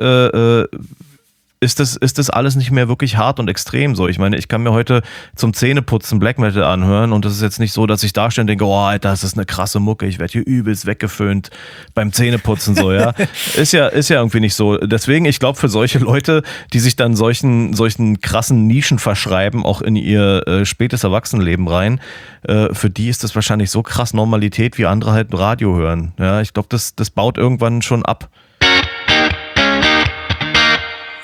ist das alles nicht mehr wirklich hart und extrem so. Ich meine, ich kann mir heute zum Zähneputzen Black Metal anhören und das ist jetzt nicht so, dass ich da stehe und denke, oh, Alter, das ist eine krasse Mucke, ich werde hier übelst weggeföhnt beim Zähneputzen so, ja. Ist ja irgendwie nicht so. Deswegen, ich glaube, für solche Leute, die sich dann solchen krassen Nischen verschreiben, auch in ihr spätes Erwachsenenleben rein, für die ist das wahrscheinlich so krass Normalität, wie andere halt Radio hören. Ja, ich glaube, das baut irgendwann schon ab.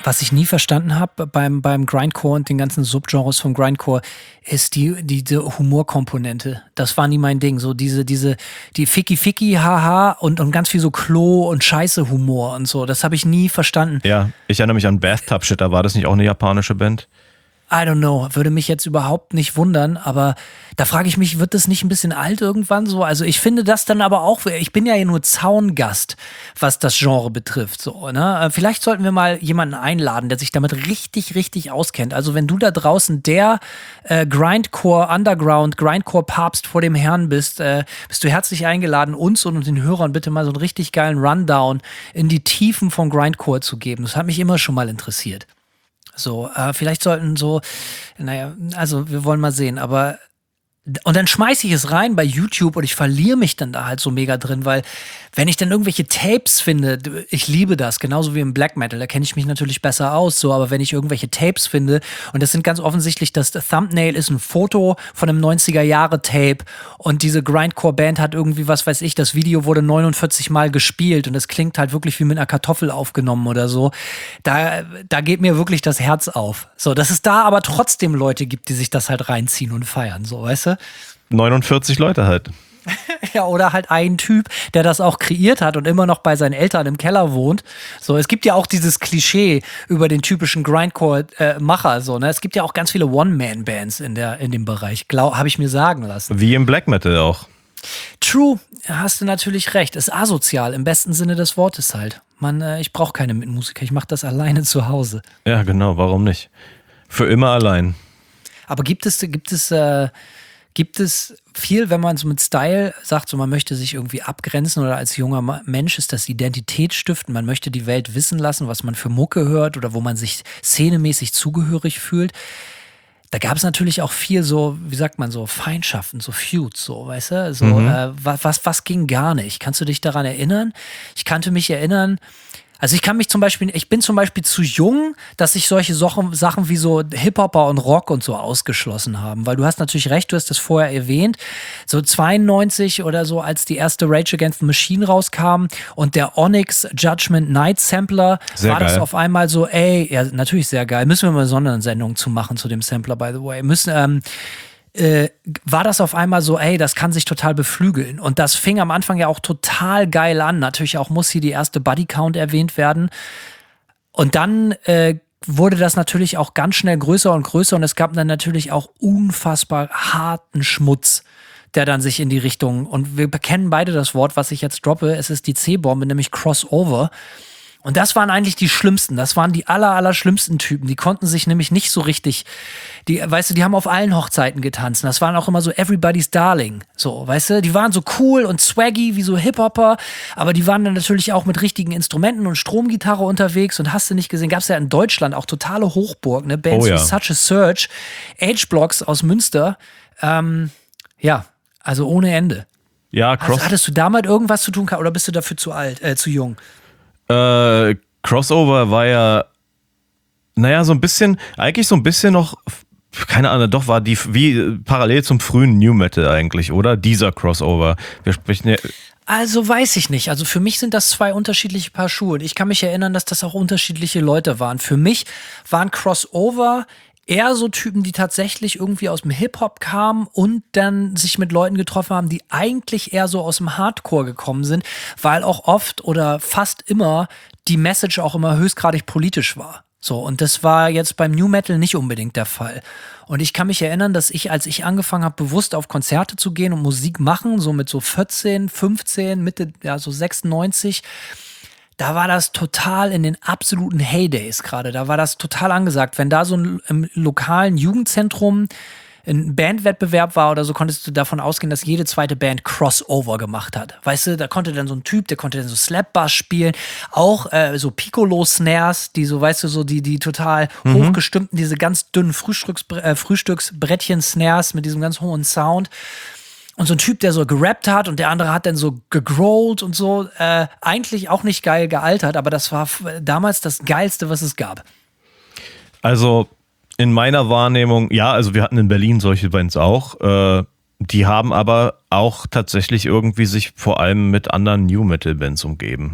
Was ich nie verstanden habe beim Grindcore und den ganzen Subgenres vom Grindcore, ist diese Humorkomponente. Das war nie mein Ding. So die Ficky, haha und ganz viel so Klo und Scheiße-Humor und so. Das habe ich nie verstanden. Ja, ich erinnere mich an Bathtub Shit, da war das nicht auch eine japanische Band? I don't know, würde mich jetzt überhaupt nicht wundern, aber da frage ich mich, wird das nicht ein bisschen alt irgendwann so? Also ich finde das dann aber auch, ich bin ja nur Zaungast, was das Genre betrifft, so, ne? Vielleicht sollten wir mal jemanden einladen, der sich damit richtig, richtig auskennt. Also wenn du da draußen der Grindcore Underground, Grindcore Papst vor dem Herrn bist, bist du herzlich eingeladen, uns und den Hörern bitte mal so einen richtig geilen Rundown in die Tiefen von Grindcore zu geben. Das hat mich immer schon mal interessiert. So, vielleicht sollten also wir wollen mal sehen, aber und dann schmeiße ich es rein bei YouTube und ich verliere mich dann da halt so mega drin, weil wenn ich dann irgendwelche Tapes finde, ich liebe das, genauso wie im Black Metal, da kenne ich mich natürlich besser aus, so, aber wenn ich irgendwelche Tapes finde und das sind ganz offensichtlich, das Thumbnail ist ein Foto von einem 90er-Jahre-Tape und diese Grindcore-Band hat irgendwie, was weiß ich, das Video wurde 49 Mal gespielt und es klingt halt wirklich wie mit einer Kartoffel aufgenommen oder so, da geht mir wirklich das Herz auf. So, dass es da aber trotzdem Leute gibt, die sich das halt reinziehen und feiern, so, weißt du? 49 Leute halt. Ja, oder halt ein Typ, der das auch kreiert hat und immer noch bei seinen Eltern im Keller wohnt. So, es gibt ja auch dieses Klischee über den typischen Grindcore-Macher. So, ne? Es gibt ja auch ganz viele One-Man-Bands in dem Bereich, habe ich mir sagen lassen. Wie im Black Metal auch. True, hast du natürlich recht. Ist asozial, im besten Sinne des Wortes halt. Ich brauche keine Mitmusiker, ich mache das alleine zu Hause. Ja, genau, warum nicht? Für immer allein. Aber gibt es viel, wenn man so mit Style sagt, so man möchte sich irgendwie abgrenzen oder als junger Mensch ist das Identitätsstiften, man möchte die Welt wissen lassen, was man für Mucke hört oder wo man sich szenemäßig zugehörig fühlt. Da gab es natürlich auch viel so, wie sagt man so, Feindschaften, so Feuds, so, weißt du? So, was ging gar nicht? Kannst du dich daran erinnern? Ich kannte mich erinnern, also ich bin zum Beispiel zu jung, dass sich solche Sachen wie so Hip-Hopper und Rock und so ausgeschlossen haben. Weil du hast natürlich recht, du hast das vorher erwähnt. So 92 oder so, als die erste Rage Against the Machine rauskam und der Onyx Judgment Night Sampler, sehr war geil. Das auf einmal so, ja, natürlich sehr geil. Müssen wir mal eine Sondersendung zu machen zu dem Sampler, by the way. War das auf einmal so, das kann sich total beflügeln. Und das fing am Anfang ja auch total geil an. Natürlich auch muss hier die erste Bodycount erwähnt werden. Und dann wurde das natürlich auch ganz schnell größer und größer und es gab dann natürlich auch unfassbar harten Schmutz, der dann sich in die Richtung, und wir kennen beide das Wort, was ich jetzt droppe, es ist die C-Bombe, nämlich Crossover. Und das waren eigentlich die Schlimmsten. Das waren die allerschlimmsten Typen. Die konnten sich nämlich nicht so richtig, die haben auf allen Hochzeiten getanzt. Das waren auch immer so Everybody's Darling. So, weißt du, die waren so cool und swaggy wie so Hip-Hopper, aber die waren dann natürlich auch mit richtigen Instrumenten und Stromgitarre unterwegs und hast du nicht gesehen, gab es ja in Deutschland auch totale Hochburg, ne? Bands wie Such a Search, H-Blocks aus Münster. Ja, also ohne Ende. Ja, hattest du damit irgendwas zu tun oder bist du dafür zu jung? Crossover war ja, so ein bisschen noch, keine Ahnung, doch war die wie parallel zum frühen New Metal eigentlich, oder? Dieser Crossover. Wir sprechen ja. Also weiß ich nicht. Also für mich sind das zwei unterschiedliche Paar Schuhe. Und ich kann mich erinnern, dass das auch unterschiedliche Leute waren. Für mich waren Crossover eher so Typen, die tatsächlich irgendwie aus dem Hip-Hop kamen und dann sich mit Leuten getroffen haben, die eigentlich eher so aus dem Hardcore gekommen sind, weil auch oft oder fast immer die Message auch immer höchstgradig politisch war. So, und das war jetzt beim New Metal nicht unbedingt der Fall. Und ich kann mich erinnern, dass als ich angefangen habe, bewusst auf Konzerte zu gehen und Musik machen, so mit so 14, 15, Mitte, ja, so 96, da war das total in den absoluten Heydays gerade. Da war das total angesagt. Wenn da so im lokalen Jugendzentrum ein Bandwettbewerb war oder so, konntest du davon ausgehen, dass jede zweite Band Crossover gemacht hat. Weißt du, da konnte dann so ein Typ, der konnte dann so Slapbass spielen, auch so Piccolo-Snares, die so, weißt du, so die total hochgestimmten, diese ganz dünnen Frühstücksbrettchen-Snares mit diesem ganz hohen Sound. Und so ein Typ, der so gerappt hat und der andere hat dann so gegrollt und so. Eigentlich auch nicht geil gealtert, aber das war damals das Geilste, was es gab. Also in meiner Wahrnehmung, ja, also wir hatten in Berlin solche Bands auch. Die haben aber auch tatsächlich irgendwie sich vor allem mit anderen New Metal Bands umgeben.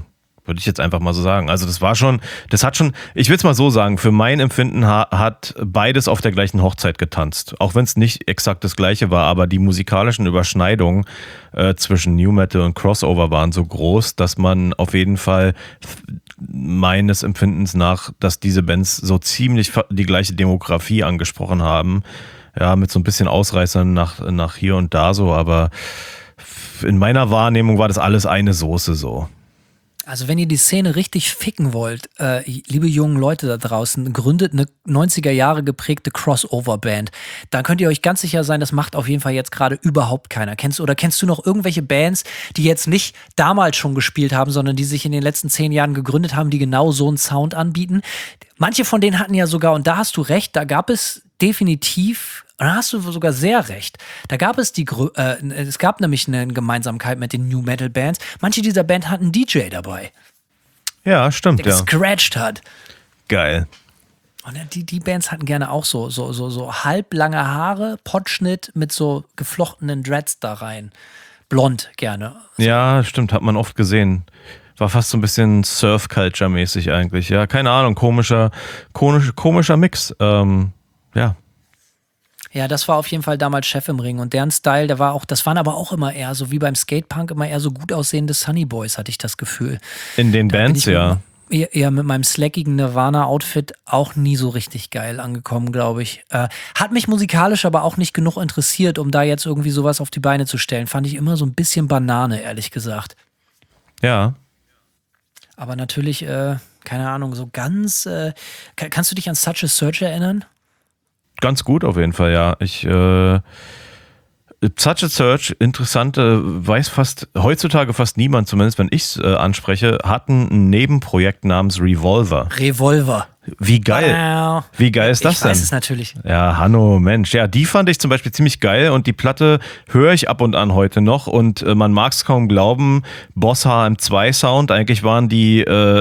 Würde ich jetzt einfach mal so sagen. Also das hat schon, ich will es mal so sagen, für mein Empfinden hat beides auf der gleichen Hochzeit getanzt. Auch wenn es nicht exakt das gleiche war, aber die musikalischen Überschneidungen zwischen New Metal und Crossover waren so groß, dass man auf jeden Fall meines Empfindens nach, dass diese Bands so ziemlich die gleiche Demografie angesprochen haben. Ja, mit so ein bisschen Ausreißern nach hier und da so, aber in meiner Wahrnehmung war das alles eine Soße so. Also wenn ihr die Szene richtig ficken wollt, liebe jungen Leute da draußen, gründet eine 90er Jahre geprägte Crossover-Band. Dann könnt ihr euch ganz sicher sein, das macht auf jeden Fall jetzt gerade überhaupt keiner. Kennst du noch irgendwelche Bands, die jetzt nicht damals schon gespielt haben, sondern die sich in den letzten 10 Jahren gegründet haben, die genau so einen Sound anbieten? Manche von denen hatten ja sogar, und da hast du recht, da gab es definitiv, und da hast du sogar sehr recht. Da gab es es gab nämlich eine Gemeinsamkeit mit den New Metal Bands. Manche dieser Band hatten einen DJ dabei, Ja, stimmt, der ja. gescratcht hat. Geil. Und die Bands hatten gerne auch so halblange Haare, Pottschnitt mit so geflochtenen Dreads da rein. Blond gerne. Ja, stimmt, hat man oft gesehen. War fast so ein bisschen Surf-Culture-mäßig eigentlich. Ja, keine Ahnung, komischer Mix. Ja. Ja, das war auf jeden Fall damals Chef im Ring. Und deren Style, das waren aber auch immer eher so wie beim Skatepunk, immer eher so gut aussehende Sunny Boys, hatte ich das Gefühl. In den Bands, ja. Eher mit meinem slackigen Nirvana-Outfit auch nie so richtig geil angekommen, glaube ich. Hat mich musikalisch aber auch nicht genug interessiert, um da jetzt irgendwie sowas auf die Beine zu stellen. Fand ich immer so ein bisschen Banane, ehrlich gesagt. Ja. Aber natürlich, keine Ahnung, so ganz. Kannst du dich an Such a Search erinnern? Ganz gut auf jeden Fall, ja. Such a Search, interessante, weiß heutzutage fast niemand, zumindest wenn ich es anspreche, hatten ein Nebenprojekt namens Revolver. Wie geil. Wow. Wie geil ist das denn? Ich weiß es natürlich. Ja, Hanno, Mensch. Ja, die fand ich zum Beispiel ziemlich geil und die Platte höre ich ab und an heute noch und man mag es kaum glauben, Boss HM2 Sound, eigentlich waren die,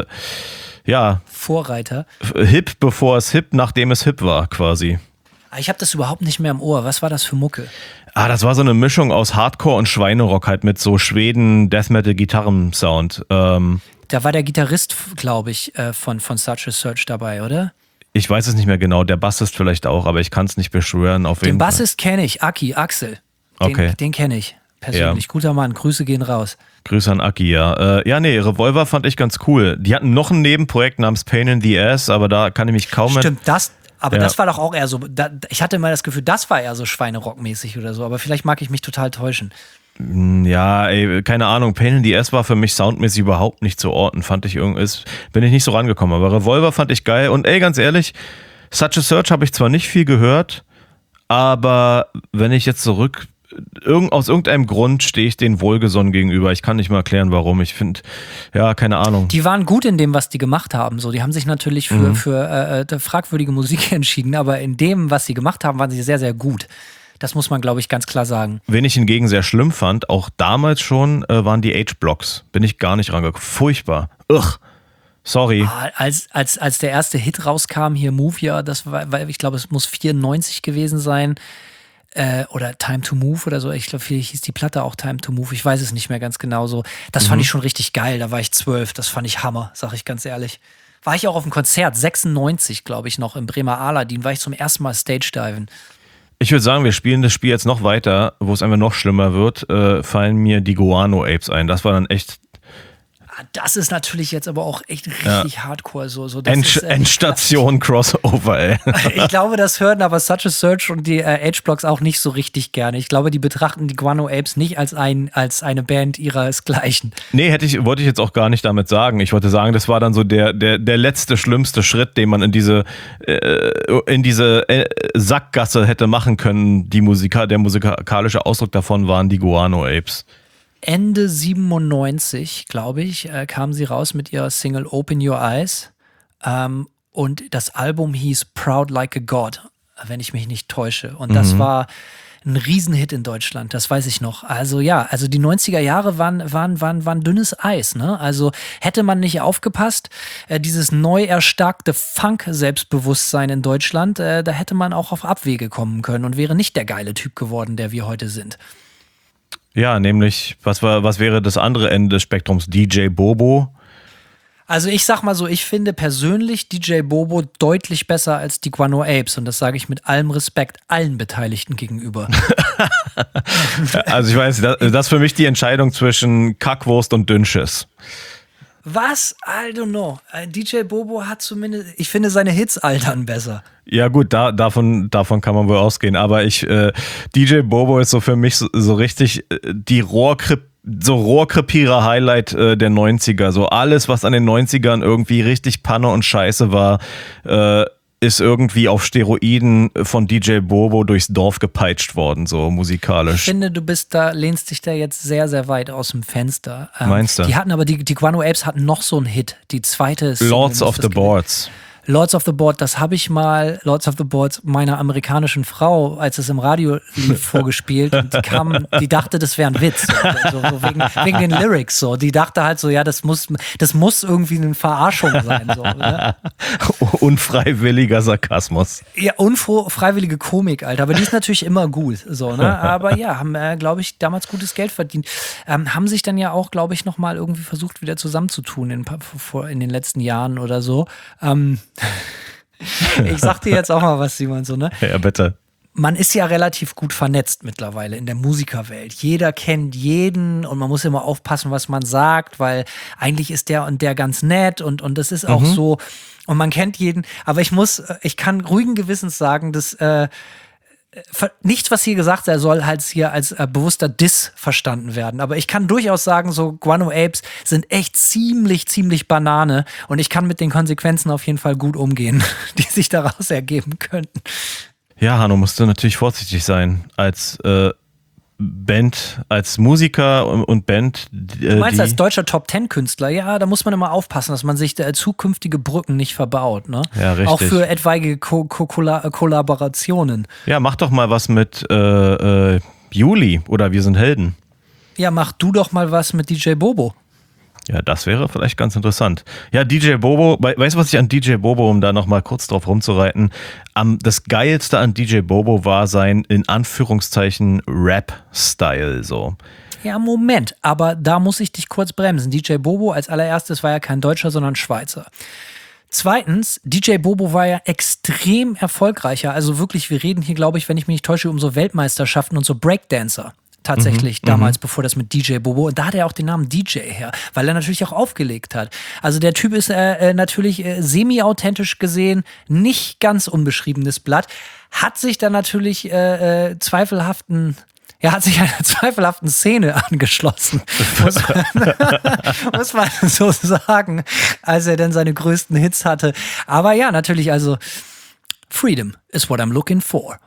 Vorreiter. hip, bevor es hip, nachdem es hip war, quasi. Ich habe das überhaupt nicht mehr im Ohr. Was war das für Mucke? Das war so eine Mischung aus Hardcore und Schweinerock halt mit so Death Metal Gitarrensound. Da war der Gitarrist, glaube ich, von Such a Search dabei, oder? Ich weiß es nicht mehr genau, der Bassist vielleicht auch, aber ich kann es nicht beschwören. Den Bassist kenne ich, Axel. Den kenne ich persönlich. Ja. Guter Mann, Grüße gehen raus. Grüße an Aki, ja. Revolver fand ich ganz cool. Die hatten noch ein Nebenprojekt namens Pain in the Ass, aber da kann ich mich kaum mehr... Stimmt, das war doch auch eher so, ich hatte mal das Gefühl, das war eher so Schweinerock-mäßig oder so, aber vielleicht mag ich mich total täuschen. Ja, keine Ahnung, Pain in the Ass war für mich soundmäßig überhaupt nicht zu orten, bin ich nicht so rangekommen, aber Revolver fand ich geil und ganz ehrlich, Such a Search habe ich zwar nicht viel gehört, aber wenn ich jetzt aus irgendeinem Grund stehe ich denen wohlgesonnen gegenüber. Ich kann nicht mal erklären, warum. Ich finde, keine Ahnung. Die waren gut in dem, was die gemacht haben. So, die haben sich natürlich für fragwürdige Musik entschieden, aber in dem, was sie gemacht haben, waren sie sehr, sehr gut. Das muss man, glaube ich, ganz klar sagen. Wen ich hingegen sehr schlimm fand, auch damals schon, waren die H-Blocks. Bin ich gar nicht rangekommen. Furchtbar. Sorry. Als der erste Hit rauskam, hier Move, ja, das war, ich glaube, es muss 94 gewesen sein. Oder Time to Move oder so. Ich glaube, vielleicht hieß die Platte auch Time to Move. Ich weiß es nicht mehr ganz genau so. Das fand ich schon richtig geil. Da war ich 12. Das fand ich Hammer, sag ich ganz ehrlich. War ich auch auf dem Konzert, 96, glaube ich, noch im Bremer Aladin. War ich zum ersten Mal Stage-Diven. Ich würde sagen, wir spielen das Spiel jetzt noch weiter, wo es einfach noch schlimmer wird, fallen mir die Guano Apes ein. Das war dann echt... Das ist natürlich jetzt aber auch echt richtig hardcore. Endstation Crossover, ey. Ich glaube, das hören aber Such a Search und die H-Blocks auch nicht so richtig gerne. Ich glaube, die betrachten die Guano Apes nicht als eine Band ihresgleichen. Nee, wollte ich jetzt auch gar nicht damit sagen. Ich wollte sagen, das war dann so der letzte, schlimmste Schritt, den man in diese Sackgasse hätte machen können. Der musikalische Ausdruck davon waren die Guano Apes. Ende 97, glaube ich, kam sie raus mit ihrer Single Open Your Eyes. Und das Album hieß Proud Like a God, wenn ich mich nicht täusche. Und das war ein Riesenhit in Deutschland, das weiß ich noch. Also die 90er Jahre waren dünnes Eis. Ne? Also hätte man nicht aufgepasst, dieses neu erstarkte Funk-Selbstbewusstsein in Deutschland, da hätte man auch auf Abwege kommen können und wäre nicht der geile Typ geworden, der wir heute sind. Ja, nämlich, was wäre das andere Ende des Spektrums? DJ Bobo? Also ich sag mal so, ich finde persönlich DJ Bobo deutlich besser als die Guano Apes und das sage ich mit allem Respekt allen Beteiligten gegenüber. Also ich weiß, das ist für mich die Entscheidung zwischen Kackwurst und Dünnschiss. Was? I don't know. DJ Bobo hat zumindest, ich finde seine Hits altern besser. Ja gut, davon kann man wohl ausgehen, aber DJ Bobo ist so für mich so richtig die Rohrkrepierer-Highlight der 90er. So alles, was an den 90ern irgendwie richtig Panne und Scheiße war, ist irgendwie auf Steroiden von DJ Bobo durchs Dorf gepeitscht worden, so musikalisch. Ich finde, lehnst dich da jetzt sehr, sehr weit aus dem Fenster. Meinst du? Die hatten aber, die Guano Apes hatten noch so einen Hit. Die zweite Single, Lords of the Boards. Lords of the Board, das habe ich mal, Lords of the Boards, meiner amerikanischen Frau, als es im Radio lief, vorgespielt. Und die dachte, das wäre ein Witz. So wegen den Lyrics. So. Die dachte halt so, ja, das muss irgendwie eine Verarschung sein. So, ne? Unfreiwilliger Sarkasmus. Ja, unfreiwillige Komik, Alter. Aber die ist natürlich immer gut. So, ne? Aber ja, haben, glaube ich, damals gutes Geld verdient. Haben sich dann ja auch, glaube ich, nochmal irgendwie versucht, wieder zusammenzutun in den letzten Jahren oder so. Ich sag dir jetzt auch mal was, Simon, so, ne? Ja, bitte. Man ist ja relativ gut vernetzt mittlerweile in der Musikerwelt. Jeder kennt jeden und man muss immer aufpassen, was man sagt, weil eigentlich ist der und der ganz nett und das ist auch so. Und man kennt jeden. Aber ich kann ruhigen Gewissens sagen, dass nichts, was hier gesagt sei, soll halt hier als bewusster Diss verstanden werden. Aber ich kann durchaus sagen, so Guano Apes sind echt ziemlich, ziemlich Banane und ich kann mit den Konsequenzen auf jeden Fall gut umgehen, die sich daraus ergeben könnten. Ja, Hanno, musst du natürlich vorsichtig sein. Als Band, als Musiker und Band. Du meinst als deutscher Top-10-Künstler, ja, da muss man immer aufpassen, dass man sich zukünftige Brücken nicht verbaut, ne? Ja, richtig. Auch für etwaige Kollaborationen. Ja, mach doch mal was mit Juli oder Wir sind Helden. Ja, mach du doch mal was mit DJ Bobo. Ja, das wäre vielleicht ganz interessant. Ja, DJ Bobo, weißt du, was ich an DJ Bobo, um da nochmal kurz drauf rumzureiten, das Geilste an DJ Bobo war sein, in Anführungszeichen, Rap-Style, so. Ja, Moment, aber da muss ich dich kurz bremsen. DJ Bobo als allererstes war ja kein Deutscher, sondern Schweizer. Zweitens, DJ Bobo war ja extrem erfolgreicher. Also wirklich, wir reden hier, glaube ich, wenn ich mich nicht täusche, um so Weltmeisterschaften und so Breakdancer. Tatsächlich damals, bevor das mit DJ Bobo. Und da hat er auch den Namen DJ her, weil er natürlich auch aufgelegt hat. Also der Typ ist natürlich semi-authentisch gesehen nicht ganz unbeschriebenes Blatt. Hat sich dann natürlich einer zweifelhaften Szene angeschlossen, muss man so sagen, als er dann seine größten Hits hatte. Aber ja, natürlich, also Freedom is what I'm looking for.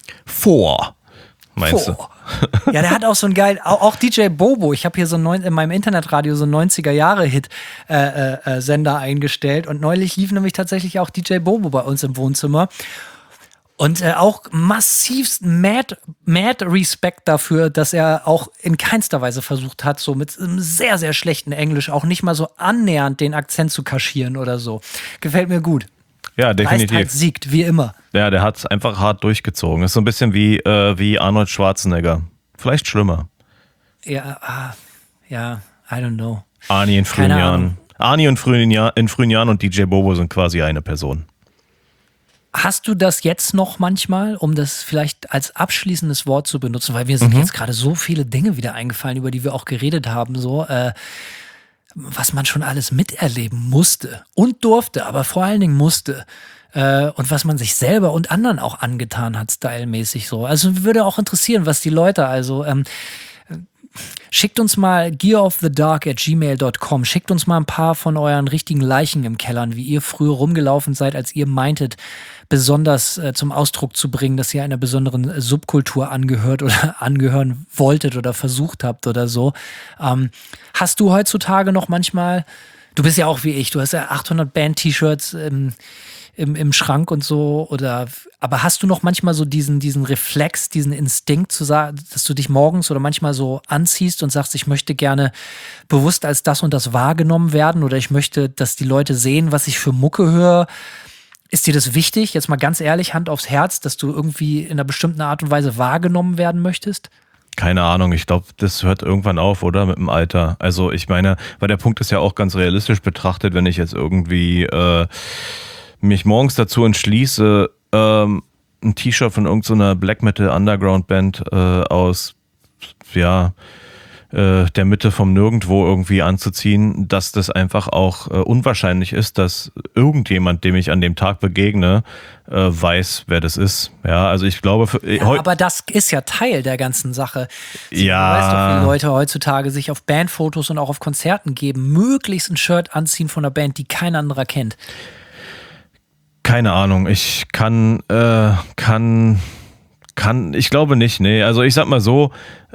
Meinst du? Ja, der hat auch so einen geilen, auch DJ Bobo. Ich habe hier in meinem Internetradio so einen 90er-Jahre-Hit-Sender eingestellt und neulich lief nämlich tatsächlich auch DJ Bobo bei uns im Wohnzimmer. Und auch massivst mad Respekt dafür, dass er auch in keinster Weise versucht hat, so mit einem sehr, sehr schlechten Englisch auch nicht mal so annähernd den Akzent zu kaschieren oder so. Gefällt mir gut. Ja, definitiv. Dreistheit siegt, wie immer. Ja, der hat es einfach hart durchgezogen. Ist so ein bisschen wie Arnold Schwarzenegger. Vielleicht schlimmer. Ja, I don't know. Arnie in frühen Jahren. Arnie in frühen Jahren und DJ Bobo sind quasi eine Person. Hast du das jetzt noch manchmal, um das vielleicht als abschließendes Wort zu benutzen? Weil mir sind jetzt gerade so viele Dinge wieder eingefallen, über die wir auch geredet haben, so was man schon alles miterleben musste und durfte, aber vor allen Dingen musste. Und was man sich selber und anderen auch angetan hat, stylmäßig so. Also würde auch interessieren, was die Leute, schickt uns mal gearofthedark@gmail.com. Schickt uns mal ein paar von euren richtigen Leichen im Kellern, wie ihr früher rumgelaufen seid, als ihr meintet, besonders zum Ausdruck zu bringen, dass ihr einer besonderen Subkultur angehört oder angehören wolltet oder versucht habt oder so. Hast du heutzutage noch manchmal, du bist ja auch wie ich, du hast ja 800 Band-T-Shirts im Schrank und so, aber hast du noch manchmal so diesen Reflex, diesen Instinkt zu sagen, dass du dich morgens oder manchmal so anziehst und sagst, ich möchte gerne bewusst als das und das wahrgenommen werden oder ich möchte, dass die Leute sehen, was ich für Mucke höre? Ist dir das wichtig, jetzt mal ganz ehrlich, Hand aufs Herz, dass du irgendwie in einer bestimmten Art und Weise wahrgenommen werden möchtest? Keine Ahnung, ich glaube, das hört irgendwann auf, oder? Mit dem Alter. Also ich meine, weil der Punkt ist ja auch ganz realistisch betrachtet, wenn ich jetzt irgendwie mich morgens dazu entschließe, ein T-Shirt von irgendeiner Black Metal Underground Band aus der Mitte vom Nirgendwo irgendwie anzuziehen, dass das einfach auch unwahrscheinlich ist, dass irgendjemand, dem ich an dem Tag begegne, weiß, wer das ist. Ja, also ich glaube... aber das ist ja Teil der ganzen Sache. Ja. Du weißt doch, wie Leute heutzutage sich auf Bandfotos und auch auf Konzerten geben, möglichst ein Shirt anziehen von einer Band, die kein anderer kennt. Keine Ahnung, ich ich glaube nicht, nee. Also ich sag mal so,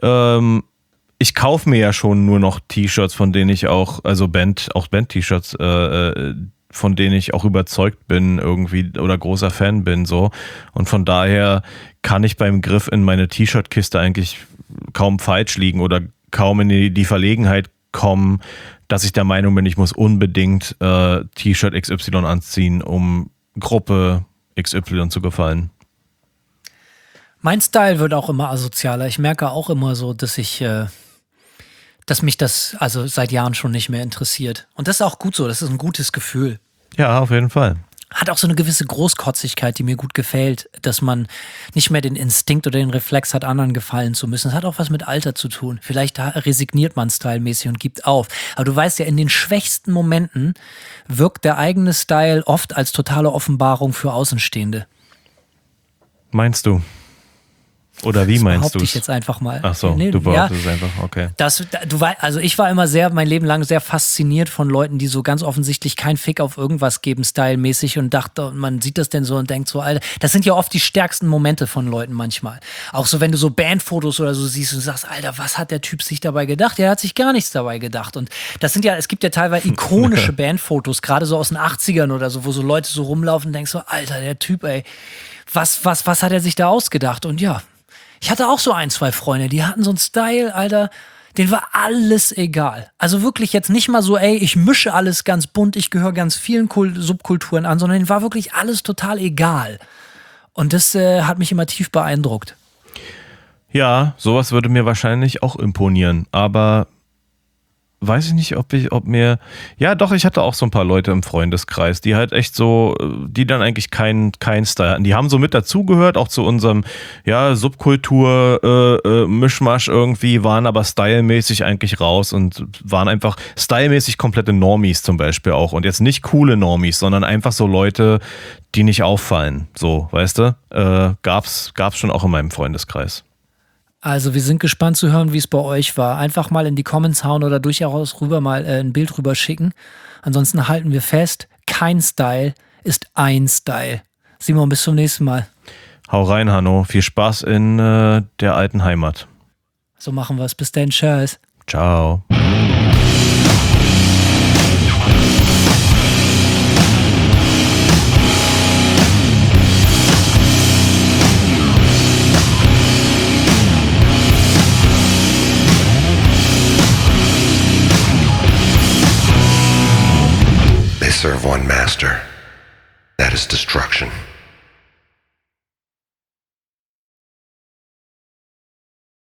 ich kaufe mir ja schon nur noch T-Shirts, von denen ich auch Band-T-Shirts, von denen ich auch überzeugt bin irgendwie oder großer Fan bin, so. Und von daher kann ich beim Griff in meine T-Shirt-Kiste eigentlich kaum falsch liegen oder kaum in die Verlegenheit kommen, dass ich der Meinung bin, ich muss unbedingt T-Shirt XY anziehen, um Gruppe XY zu gefallen. Mein Style wird auch immer asozialer. Ich merke auch immer so, dass mich das also seit Jahren schon nicht mehr interessiert. Und das ist auch gut so, das ist ein gutes Gefühl. Ja, auf jeden Fall. Hat auch so eine gewisse Großkotzigkeit, die mir gut gefällt, dass man nicht mehr den Instinkt oder den Reflex hat, anderen gefallen zu müssen. Das hat auch was mit Alter zu tun. Vielleicht resigniert man stylmäßig und gibt auf. Aber du weißt ja, in den schwächsten Momenten wirkt der eigene Style oft als totale Offenbarung für Außenstehende. Meinst du? Oder wie meinst du es? Ich jetzt einfach mal. Ach so, du behauptest es einfach, okay. Also ich war immer mein Leben lang sehr fasziniert von Leuten, die so ganz offensichtlich keinen Fick auf irgendwas geben, stylmäßig, und dachte, man sieht das denn so und denkt so, Alter, das sind ja oft die stärksten Momente von Leuten manchmal. Auch so, wenn du so Bandfotos oder so siehst und sagst, Alter, was hat der Typ sich dabei gedacht? Er hat sich gar nichts dabei gedacht. Und es gibt ja teilweise ikonische Bandfotos, gerade so aus den 80ern oder so, wo so Leute so rumlaufen und denkst so, Alter, der Typ, ey, was hat er sich da ausgedacht? Und ja, ich hatte auch so 1, 2 Freunde, die hatten so einen Style, Alter, denen war alles egal. Also wirklich jetzt nicht mal so, ey, ich mische alles ganz bunt, ich gehöre ganz vielen Subkulturen an, sondern denen war wirklich alles total egal. Und das hat mich immer tief beeindruckt. Ja, sowas würde mir wahrscheinlich auch imponieren, aber weiß ich nicht, ja doch, ich hatte auch so ein paar Leute im Freundeskreis, die halt echt so, die dann eigentlich keinen Style hatten. Die haben so mit dazugehört, auch zu unserem, Subkultur-Mischmasch irgendwie, waren aber stylmäßig eigentlich raus und waren einfach stylmäßig komplette Normies zum Beispiel auch. Und jetzt nicht coole Normies, sondern einfach so Leute, die nicht auffallen. So, weißt du? Gab's schon auch in meinem Freundeskreis. Also wir sind gespannt zu hören, wie es bei euch war. Einfach mal in die Comments hauen oder durchaus rüber mal ein Bild rüber schicken. Ansonsten halten wir fest, kein Style ist ein Style. Simon, bis zum nächsten Mal. Hau rein, Hanno. Viel Spaß in der alten Heimat. So machen wir es. Bis dann. Tschüss. Ciao. They serve one master. That is destruction.